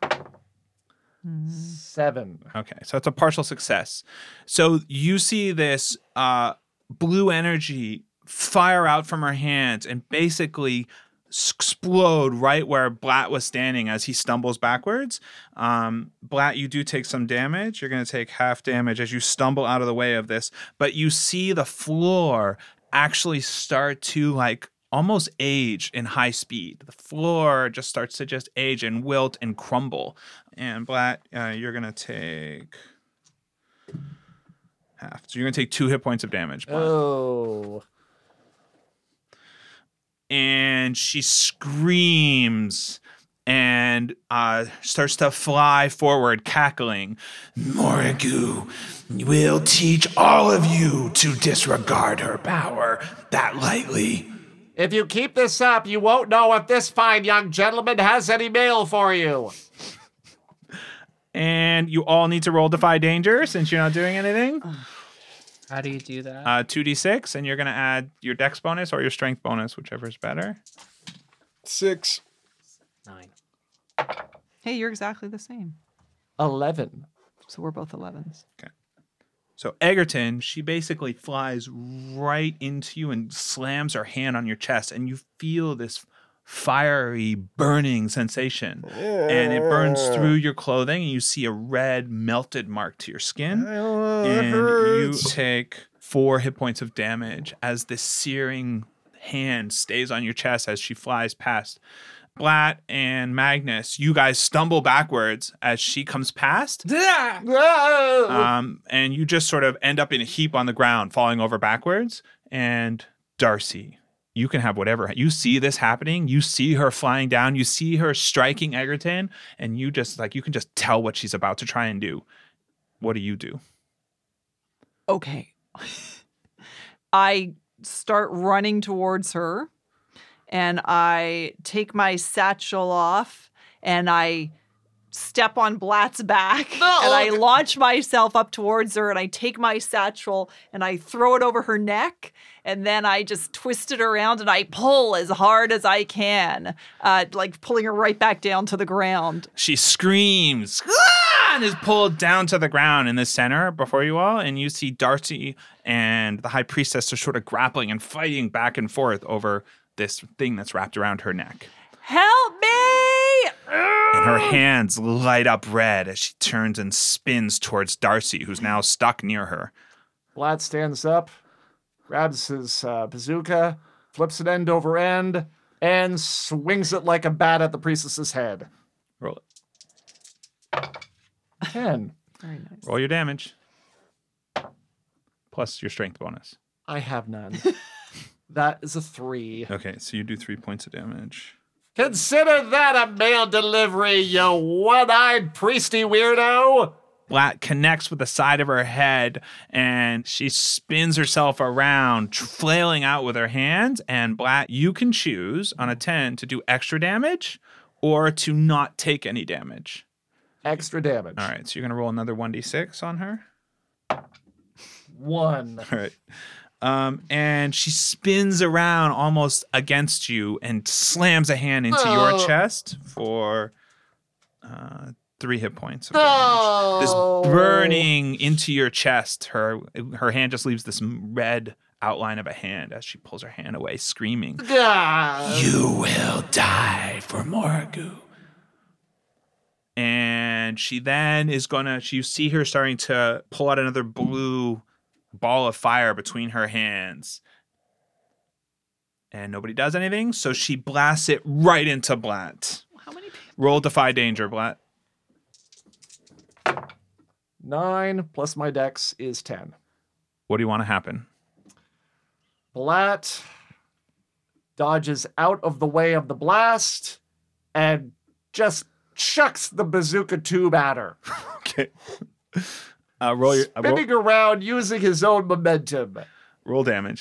Seven. Okay, so it's a partial success. So you see this uh, blue energy fire out from her hands and basically explode right where Blatt was standing as he stumbles backwards. Um, Blatt, you do take some damage. You're going to take half damage as you stumble out of the way of this. But you see the floor actually start to like almost age in high speed. The floor just starts to just age and wilt and crumble. And Blatt, uh, you're going to take half. So you're going to take two hit points of damage, Blatt. Oh. And she screams and uh, starts to fly forward, cackling. Morrigu will teach all of you to disregard her power that lightly. If you keep this up, you won't know if this fine young gentleman has any mail for you. And you all need to roll Defy Danger since you're not doing anything. How do you do that? Uh, two d six, and you're going to add your dex bonus or your strength bonus, whichever is better. Six. Nine. Hey, you're exactly the same. Eleven. So we're both elevens. Okay. So Egerton, she basically flies right into you and slams her hand on your chest, and you feel this fiery burning sensation. And it burns through your clothing, and you see a red melted mark to your skin. Oh, and hurts. you take four hit points of damage as this searing hand stays on your chest as she flies past. Blatt and Magnus, you guys stumble backwards as she comes past. Um, and you just sort of end up in a heap on the ground, falling over backwards. And Darcy, you can have whatever. You see this happening. You see her flying down. You see her striking Egerton. And you just, like, you can just tell what she's about to try and do. What do you do? Okay. I start running towards her. And I take my satchel off and I step on Blatt's back No. and I launch myself up towards her and I take my satchel and I throw it over her neck and then I just twist it around and I pull as hard as I can, uh, like pulling her right back down to the ground. She screams. "Ah!" and is pulled down to the ground in the center before you all. And you see Darcy and the High Priestess are sort of grappling and fighting back and forth over this thing that's wrapped around her neck. Help me! And her hands light up red as she turns and spins towards Darcy, who's now stuck near her. Blatt stands up, grabs his uh, bazooka, flips it end over end, and swings it like a bat at the priestess's head. Roll it. Ten. Very nice. Roll your damage. Plus your strength bonus. I have none. That is a three. Okay, so you do three points of damage. Consider that a mail delivery, you one-eyed priesty weirdo. Blatt connects with the side of her head, and she spins herself around, flailing out with her hands. And Blatt, you can choose on a ten to do extra damage or to not take any damage. Extra damage. All right, so you're going to roll another one d six on her. One. All right. Um, and she spins around almost against you and slams a hand into Oh. your chest for uh, three hit points of Oh. damage. This burning into your chest. Her her hand just leaves this red outline of a hand as she pulls her hand away, screaming, God. "You will die for Moragoo." And she then is gonna, she, you see her starting to pull out another blue ball of fire between her hands. And nobody does anything, so she blasts it right into Blatt. How many people? Roll Defy Danger, Blatt. Nine plus my dex is ten. What do you want to happen? Blatt dodges out of the way of the blast and just chucks the bazooka tube at her. Okay. Uh, roll your uh, Spinning roll, around using his own momentum. roll damage.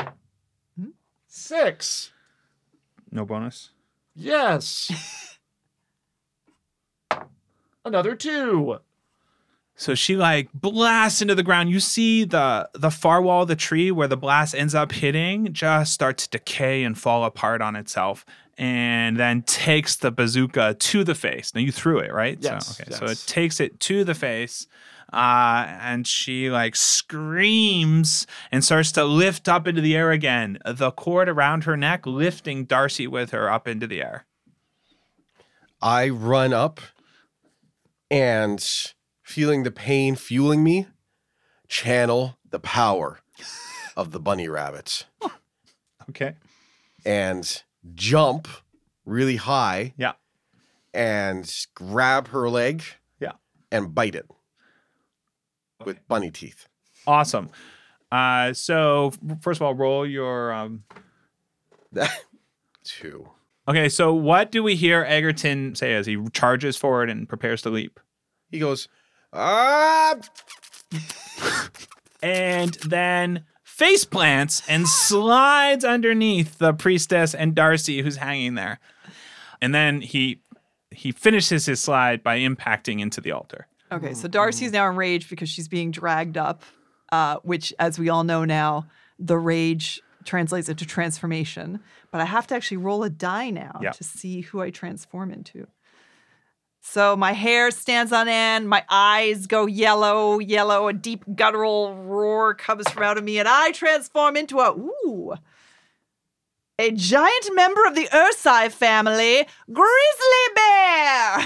Six. No bonus. Yes. Another two. So she like blasts into the ground. You see the the far wall of the tree where the blast ends up hitting just start to decay and fall apart on itself, and then takes the bazooka to the face. Now you threw it, right? Yes, So, okay. yes. So it takes it to the face, uh, and she like screams and starts to lift up into the air again. The cord around her neck lifting Darcy with her up into the air. I run up and, feeling the pain fueling me, channel the power of the bunny rabbit Okay. and jump really high Yeah. and grab her leg Yeah. and bite it with bunny teeth. Awesome. Uh, so first of all, roll your. Um... Two. Okay, so what do we hear Egerton say as he charges forward and prepares to leap? He goes, ah! And then face plants and slides underneath the priestess and Darcy, who's hanging there. And then he he finishes his slide by impacting into the altar. Okay, so Darcy's now enraged because she's being dragged up, uh, which, as we all know now, the rage translates into transformation. But I have to actually roll a die now Yeah. to see who I transform into. So my hair stands on end, my eyes go yellow, yellow, a deep guttural roar comes from out of me, and I transform into a, ooh, a giant member of the Ursai family, Grizzly Bear!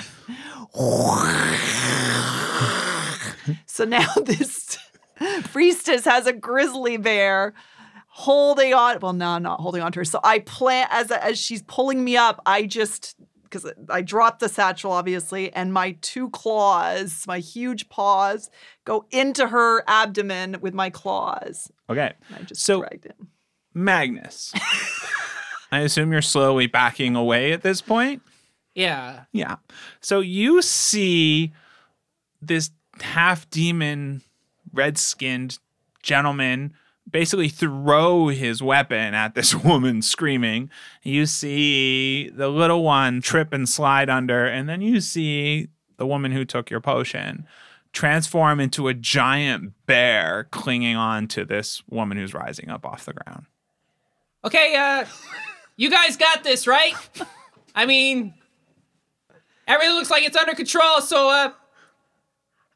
So now this priestess has a grizzly bear holding on. Well, no, not holding on to her. So I plant as as she's pulling me up. I just because I dropped the satchel, obviously, and my two claws, my huge paws, go into her abdomen with my claws. Okay. And I just So- dragged in. Magnus. I assume you're slowly backing away at this point? Yeah. Yeah. So you see this half demon, red skinned gentleman basically throw his weapon at this woman screaming. You see the little one trip and slide under, and then you see the woman who took your potion transform into a giant bear clinging on to this woman who's rising up off the ground. Okay, uh, you guys got this, right? I mean, everything looks like it's under control, so, uh,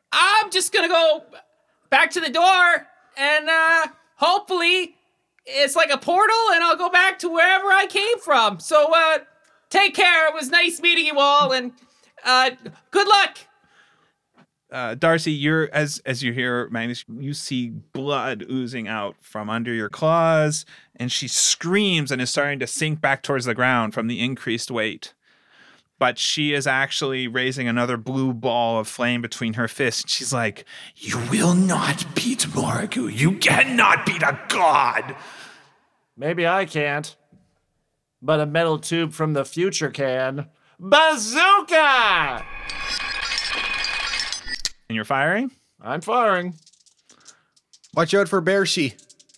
I'm just gonna go back to the door, and uh, hopefully it's like a portal, and I'll go back to wherever I came from. So, uh, take care. It was nice meeting you all, and uh, good luck. Uh, Darcy, you're as as you hear Magnus, you see blood oozing out from under your claws, and she screams and is starting to sink back towards the ground from the increased weight. But she is actually raising another blue ball of flame between her fists. She's like, "You will not beat Moragoo. You cannot beat a god." Maybe I can't, but a metal tube from the future can. Bazooka! And you're firing? I'm firing. Watch out for Bearsy.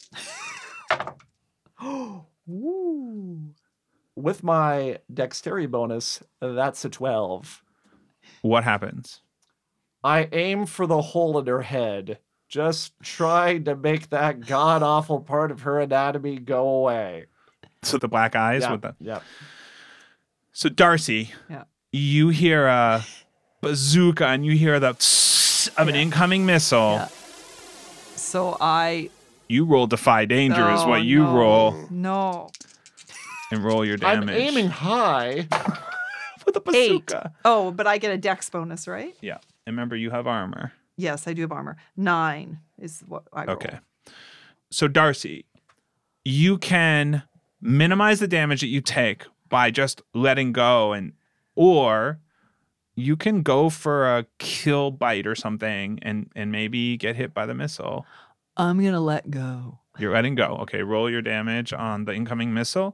Ooh. With my dexterity bonus, that's a twelve. What happens? I aim for the hole in her head, just trying to make that god-awful part of her anatomy go away. So the black eyes Yeah, with the... yeah. So Darcy, Yeah. you hear a bazooka and you hear the tss of an incoming missile. Yeah. So I... You roll Defy Danger is Oh, what you no. roll. No. And roll your I'm damage. aiming high with a Eight. bazooka. Oh, but I get a dex bonus, right? Yeah. And remember, you have armor. Yes, I do have armor. Nine is what I roll. Okay. So Darcy, you can minimize the damage that you take by just letting go, and or you can go for a kill bite or something and and maybe get hit by the missile. I'm going to let go. You're letting go. Okay, roll your damage on the incoming missile.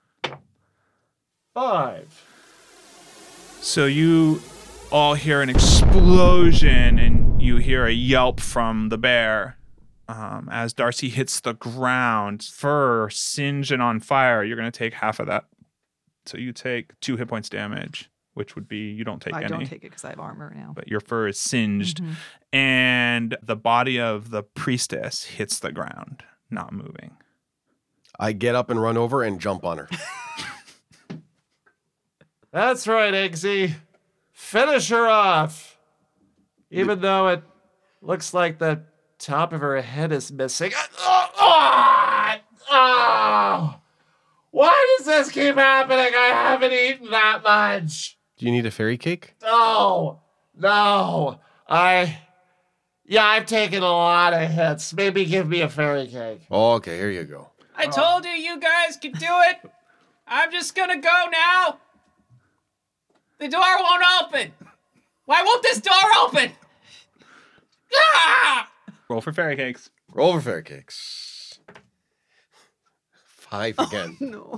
Five. So you all hear an explosion and you hear a yelp from the bear. Um, as Darcy hits the ground, fur singing on fire. You're going to take half of that. So you take two hit points damage, which would be, you don't take I any. don't take it because I have armor now. But your fur is singed. Mhm. And the body of the priestess hits the ground, not moving. I get up and run over and jump on her. That's right, Eggsy. Finish her off. Even though it looks like the top of her head is missing. Oh, oh, oh. Why does this keep happening? I haven't eaten that much. Do you need a fairy cake? No, no. I, yeah, I've taken a lot of hits. Maybe give me a fairy cake. Oh, okay, here you go. I told you you guys could do it. I'm just gonna go now. The door won't open. Why won't this door open? Ah! Roll for fairy cakes. Roll for fairy cakes. Five again. No.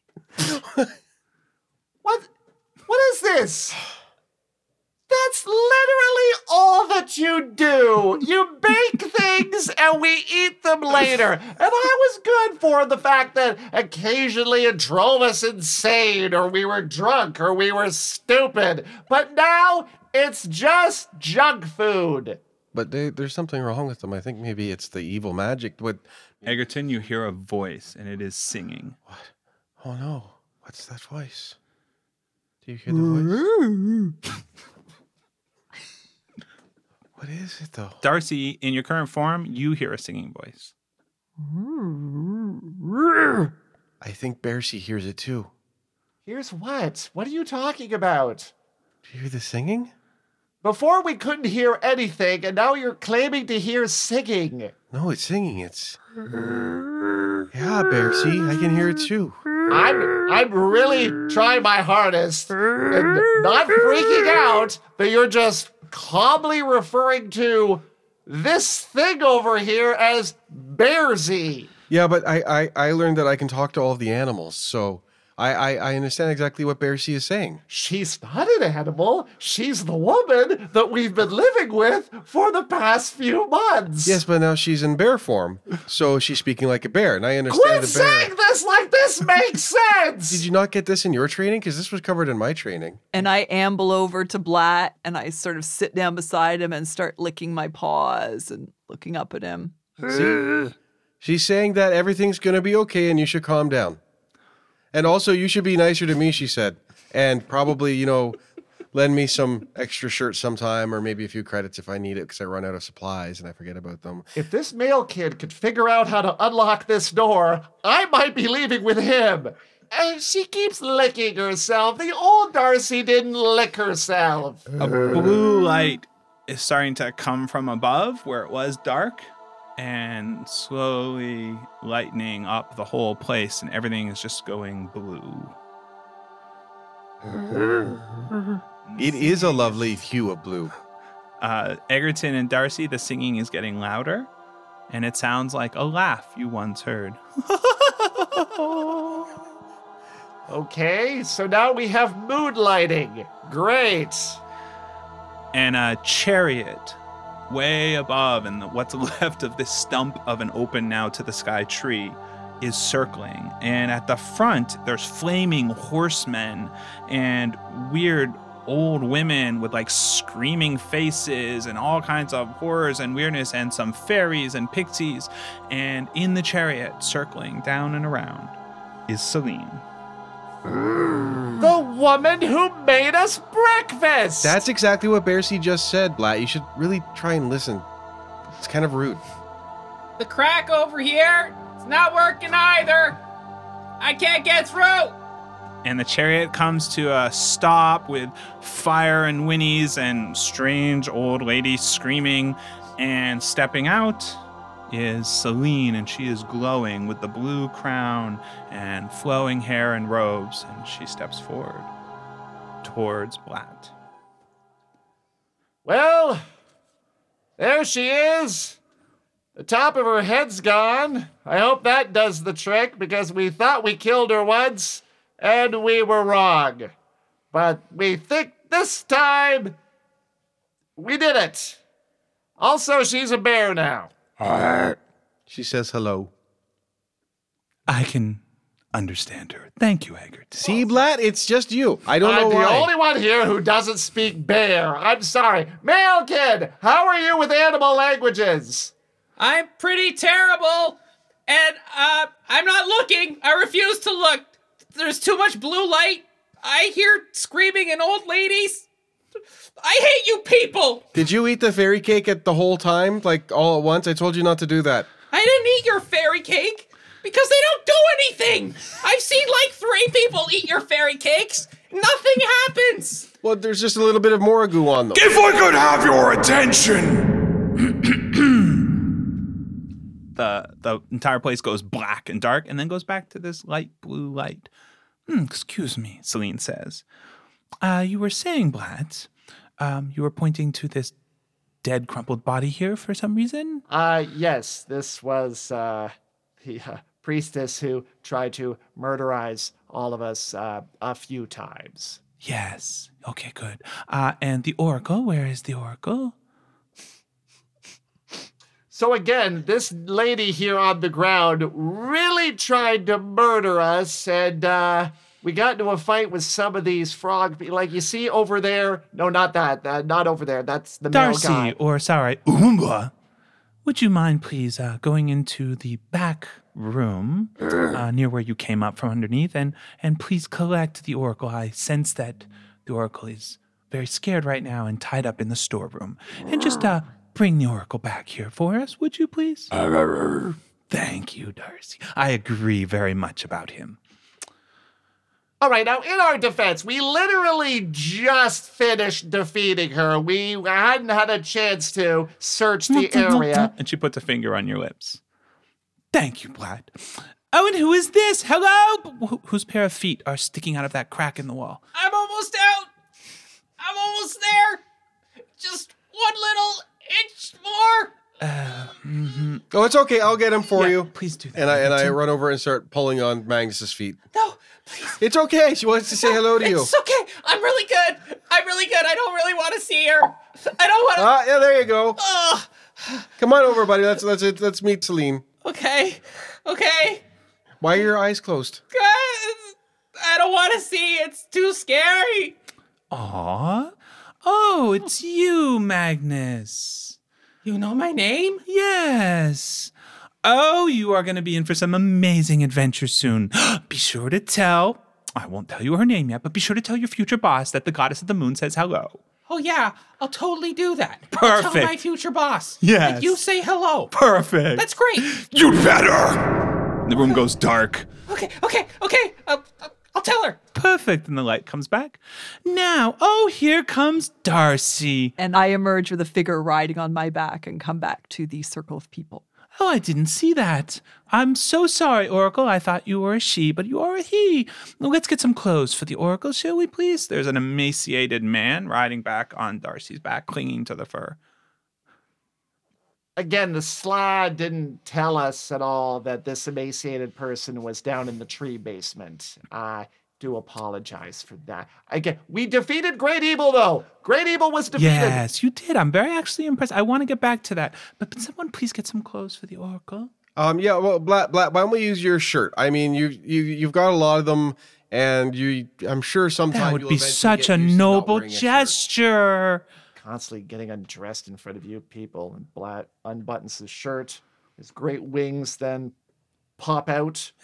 What? What is this? That's literally all that you do. You bake things and we eat them later. And I was good for the fact that occasionally it drove us insane, or we were drunk, or we were stupid. But now it's just junk food. But they, there's something wrong with them. I think maybe it's the evil magic. What? Egerton, you hear a voice, and it is singing. What? Oh no! What's that voice? Do you hear the voice? What is it though? Darcy, in your current form, you hear a singing voice. I think Bearsy hears it too. Here's what? What are you talking about? Do you hear the singing? Before we couldn't hear anything, and now you're claiming to hear singing. No, it's singing. It's yeah, Bearsy. I can hear it too. I'm I'm really trying my hardest and not freaking out, but you're just calmly referring to this thing over here as Bearsy. Yeah, but I, I, I learned that I can talk to all of the animals, so I, I, I understand exactly what Bearsy is saying. She's not an animal. She's the woman that we've been living with for the past few months. Yes, but now she's in bear form, so she's speaking like a bear, and I understand Quit the bear. saying this like this makes sense. Did you not get this in your training? Because this was covered in my training. And I amble over to Blatt and I sort of sit down beside him and start licking my paws and looking up at him. See? She's saying that everything's going to be okay and you should calm down. And also, you should be nicer to me, she said. And probably, you know, lend me some extra shirts sometime, or maybe a few credits if I need it because I run out of supplies and I forget about them. If this male kid could figure out how to unlock this door, I might be leaving with him. And she keeps licking herself. The old Darcy didn't lick herself. A blue light is starting to come from above where it was dark and slowly lightening up the whole place, and everything is just going blue. It is a lovely hue of blue. Uh, Egerton and Darcy, the singing is getting louder, and it sounds like a laugh you once heard. Okay, so now we have mood lighting. Great. And a chariot way above, and what's left of this stump of an open now to the sky tree is circling. And at the front, there's flaming horsemen and weird old women with like screaming faces and all kinds of horrors and weirdness, and some fairies and pixies. And in the chariot, circling down and around, is Celine. The woman who made us breakfast! That's exactly what Bearsy just said, Blatt. You should really try and listen. It's kind of rude. The crack over here, it's not working either. I can't get through. And the chariot comes to a stop with fire and whinnies and strange old lady screaming, and stepping out is Celine, and she is glowing with the blue crown and flowing hair and robes, and she steps forward towards Blatt. Well, there she is. The top of her head's gone. I hope that does the trick, because we thought we killed her once, and we were wrong. But we think this time we did it. Also, she's a bear now. She says hello. I can understand her. Thank you, Eggert. See, Blatt, it's just you. I don't I'm know the why. only one here who doesn't speak bear. I'm sorry. Male kid, how are you with animal languages? I'm pretty terrible, and uh, I'm not looking. I refuse to look. There's too much blue light. I hear screaming and old ladies. I hate you people! Did you eat the fairy cake at the whole time, like all at once? I told you not to do that. I didn't eat your fairy cake because they don't do anything. I've seen like three people eat your fairy cakes. Nothing happens. Well, there's just a little bit of Moragoo on them. If I could have your attention! the the entire place goes black and dark, and then goes back to this light blue light. Hmm, excuse me, Celine says. Uh, you were saying, Blatt, um, you were pointing to this dead, crumpled body here for some reason? Uh, yes, this was, uh, the uh, priestess who tried to murderize all of us, uh, a few times. Yes. Okay, good. Uh, and the oracle, where is the oracle? So again, this lady here on the ground really tried to murder us, and, uh, we got into a fight with some of these frog people. Like, you see over there? No, not that. Uh, not over there. That's the male Darcy, guy. or sorry, Oomba, would you mind please uh, going into the back room uh, near where you came up from underneath, and, and please collect the oracle. I sense that the oracle is very scared right now and tied up in the storeroom. And just uh, bring the oracle back here for us, would you please? Thank you, Darcy. I agree very much about him. All right, now in our defense, we literally just finished defeating her. We hadn't had a chance to search the area. And she puts a finger on your lips. Thank you, Blatt. Oh, and who is this? Hello? Wh- whose pair of feet are sticking out of that crack in the wall? I'm almost out. I'm almost there. Just one little inch more. Uh, mm-hmm. Oh, it's okay. I'll get him for Yeah, you. please do that. And I and I run over and start pulling on Magnus's feet. No, please. It's okay. She wants to say hello to you. It's okay. I'm really good. I'm really good. I don't really want to see her. I don't want to. Ah, yeah, there you go. Ugh. Come on over, buddy. Let's let's let's meet Celine. Okay. Okay. Why are your eyes closed? Guys, I don't want to see. It's too scary. Aw. Oh, it's you, Magnus. You know my name? Yes. Oh, you are going to be in for some amazing adventures soon. Be sure to tell I won't tell you her name yet, but be sure to tell your future boss that the goddess of the moon says hello. Oh, yeah, I'll totally do that. I'll Perfect. tell my future boss. Yes. That you say hello. Perfect. That's great. You better! The room goes dark. Okay, okay, okay. Uh, uh, I'll tell her. Perfect. And the light comes back. Now, oh, here comes Darcy. And I emerge with a figure riding on my back and come back to the circle of people. Oh, I didn't see that. I'm so sorry, Oracle. I thought you were a she, but you are a he. Let's get some clothes for the Oracle, shall we, please? There's an emaciated man riding back on Darcy's back, clinging to the fur. Again, the slide didn't tell us at all that this emaciated person was down in the tree basement. I do apologize for that. Again, we defeated Great Evil, though. Great Evil was defeated. Yes, you did. I'm very actually impressed. I want to get back to that. But can someone please get some clothes for the Oracle? Um, yeah, well, Blatt, Blatt, why don't we use your shirt? I mean, you, you, you've got a lot of them, and you, I'm sure sometime That would you'll be eventually such get a used to not noble wearing a shirt. gesture. Constantly getting undressed in front of you people, and Blatt unbuttons his shirt. His great wings then pop out.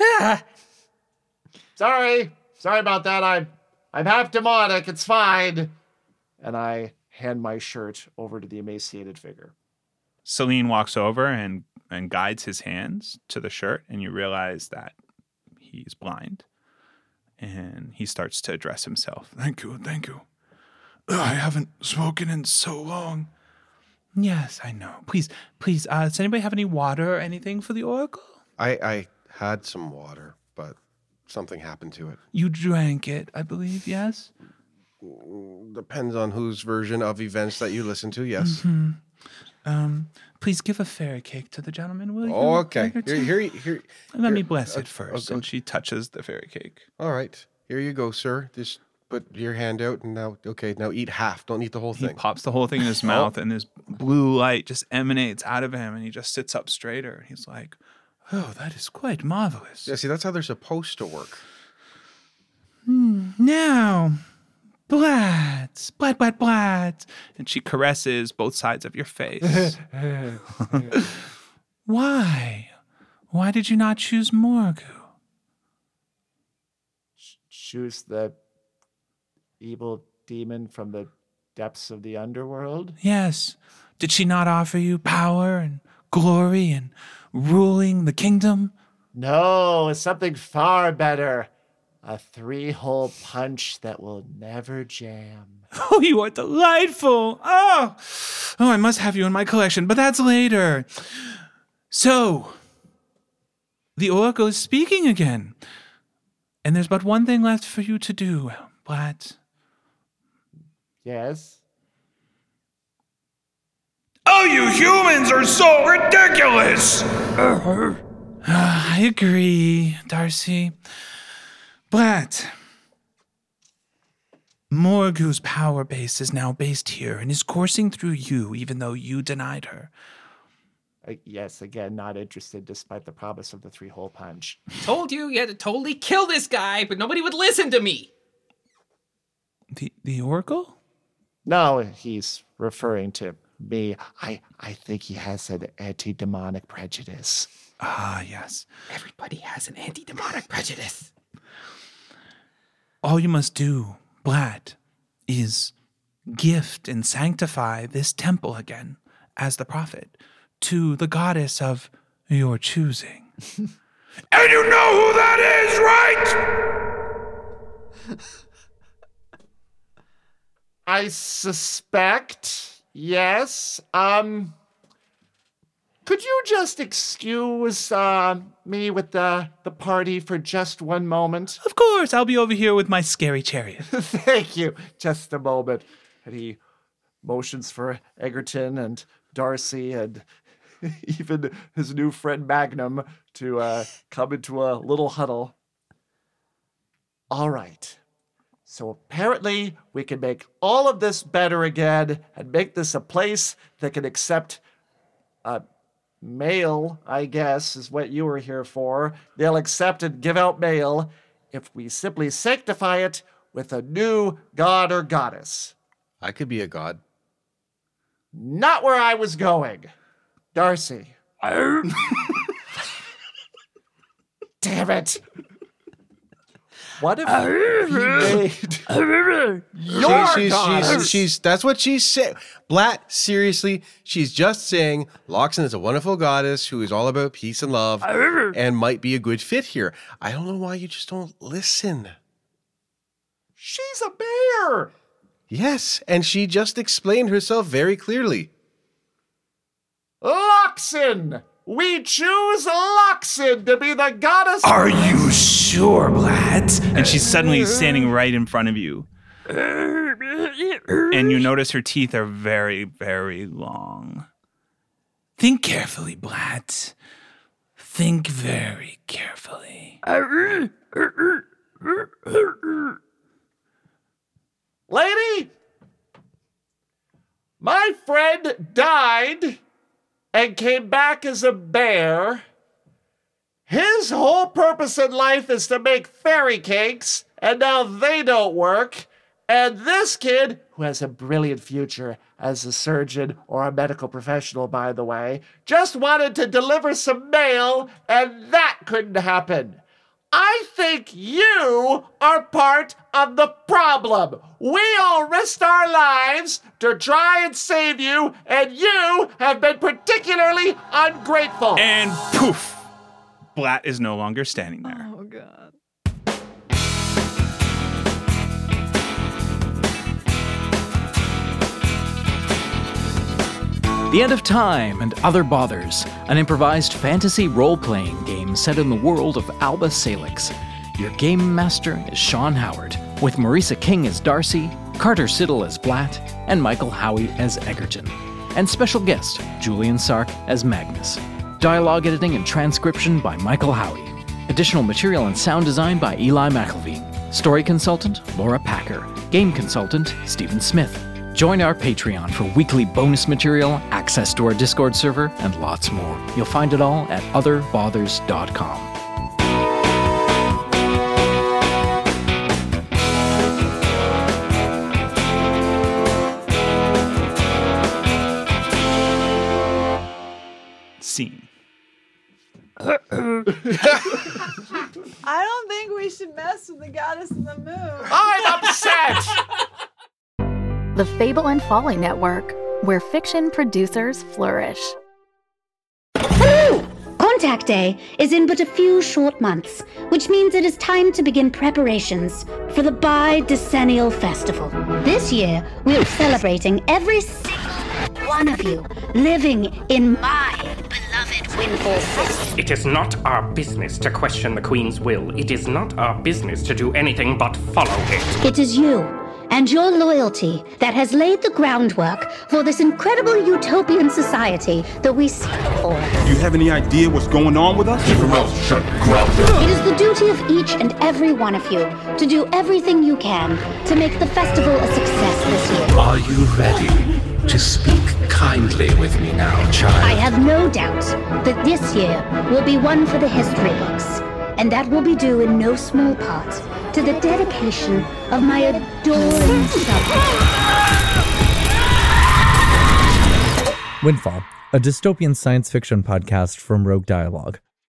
Sorry. Sorry about that. I'm, I'm half demonic. It's fine. And I hand my shirt over to the emaciated figure. Celine walks over and, and guides his hands to the shirt, and you realize that he's blind. And he starts to address himself. Thank you, thank you. I haven't spoken in so long. Yes, I know. Please, please, uh, does anybody have any water or anything for the Oracle? I, I had some water, but something happened to it. You drank it, I believe, yes? Depends on whose version of events that you listen to, yes. Mm-hmm. Um, please give a fairy cake to the gentleman, will you? Oh, okay. Here, here, here, Let here, me bless uh, it first. uh, And she touches the fairy cake. All right. Here you go, sir. Just put your hand out and now, okay, now eat half. Don't eat the whole He thing. pops the whole thing in his mouth, and this blue light just emanates out of him, and he just sits up straighter. He's like, oh, that is quite marvelous. Yeah, see, that's how they're supposed to work. Hmm, now, Blatt, Blatt, Blatt, Blatt. And she caresses both sides of your face. Why? Why did you not choose Morgu? Choose the evil demon from the depths of the underworld? Yes. Did she not offer you power and glory and ruling the kingdom? No, it's something far better. A three-hole punch that will never jam. Oh, you are delightful. Oh, oh, I must have you in my collection, but that's later. So, the Oracle is speaking again. And there's but one thing left for you to do, Blatt. Yes? Oh, you humans are so ridiculous! Uh, I agree, Darcy. Blatt, Morgu's power base is now based here and is coursing through you, even though you denied her. Uh, yes, again, not interested despite the promise of the three-hole punch. Told you you had to totally kill this guy, but nobody would listen to me. The the Oracle? No, he's referring to me. I, I think he has an anti-demonic prejudice. Ah, yes. Everybody has an anti-demonic prejudice. All you must do, Blatt, is gift and sanctify this temple again as the prophet to the goddess of your choosing. And you know who that is, right? I suspect, yes. Um, could you just excuse uh, me with the, the party for just one moment? Of course, I'll be over here with my scary chariot. Thank you. Just a moment. And he motions for Egerton and Darcy and even his new friend Magnum to uh, come into a little huddle. All right. So apparently we can make all of this better again and make this a place that can accept uh, mail, I guess, is what you were here for. They'll accept and give out mail if we simply sanctify it with a new god or goddess. I could be a god. Not where I was going. Darcy. Damn it. What if he made your She- she's, goddess? she's, she's, that's what she's saying. Blatt, seriously, she's just saying Loxin is a wonderful goddess who is all about peace and love and might be a good fit here. I don't know why you just don't listen. She's a bear. Yes, and she just explained herself very clearly. Loxin! We choose Loxin to be the goddess. Are you sure, Blatt? And she's suddenly standing right in front of you. And you notice her teeth are very, very long. Think carefully, Blatt. Think very carefully. Lady, my friend died and came back as a bear. His whole purpose in life is to make fairy cakes, and now they don't work. And this kid, who has a brilliant future as a surgeon or a medical professional, by the way, just wanted to deliver some mail, and that couldn't happen. I think you are part of the problem. We all risked our lives to try and save you, and you have been particularly ungrateful. And poof! Blatt is no longer standing there. Oh, God. The End of Time and Other Bothers, an improvised fantasy role-playing game set in the world of Alba Salix. Your game master is Sean Howard, with Marisa King as Darcy, Carter Siddle as Blatt, and Michael Howie as Egerton. And special guest, Julian Sark as Magnus. Dialogue editing and transcription by Michael Howie. Additional material and sound design by Eli McElveen. Story consultant, Laura Packer. Game consultant, Stephen Smith. Join our Patreon for weekly bonus material, access to our Discord server, and lots more. You'll find it all at other bothers dot com. Scene. I don't think we should mess with the goddess of the moon. I'm upset! The Fable and Folly Network, where fiction producers flourish. Contact Day is in but a few short months, which means it is time to begin preparations for the Bidecennial Festival. This year, we're celebrating every single one of you living in my beloved Windfall City. It is not our business to question the Queen's will. It is not our business to do anything but follow it. It is you and your loyalty that has laid the groundwork for this incredible utopian society that we seek for. Do you have any idea what's going on with us? Keep your mouth shut, Grounder. It is the duty of each and every one of you to do everything you can to make the festival a success this year. Are you ready to speak kindly with me now, child? I have no doubt that this year will be one for the history books, and that will be due in no small part to the dedication of my adoring subjects. Windfall, a dystopian science fiction podcast from Rogue Dialogue.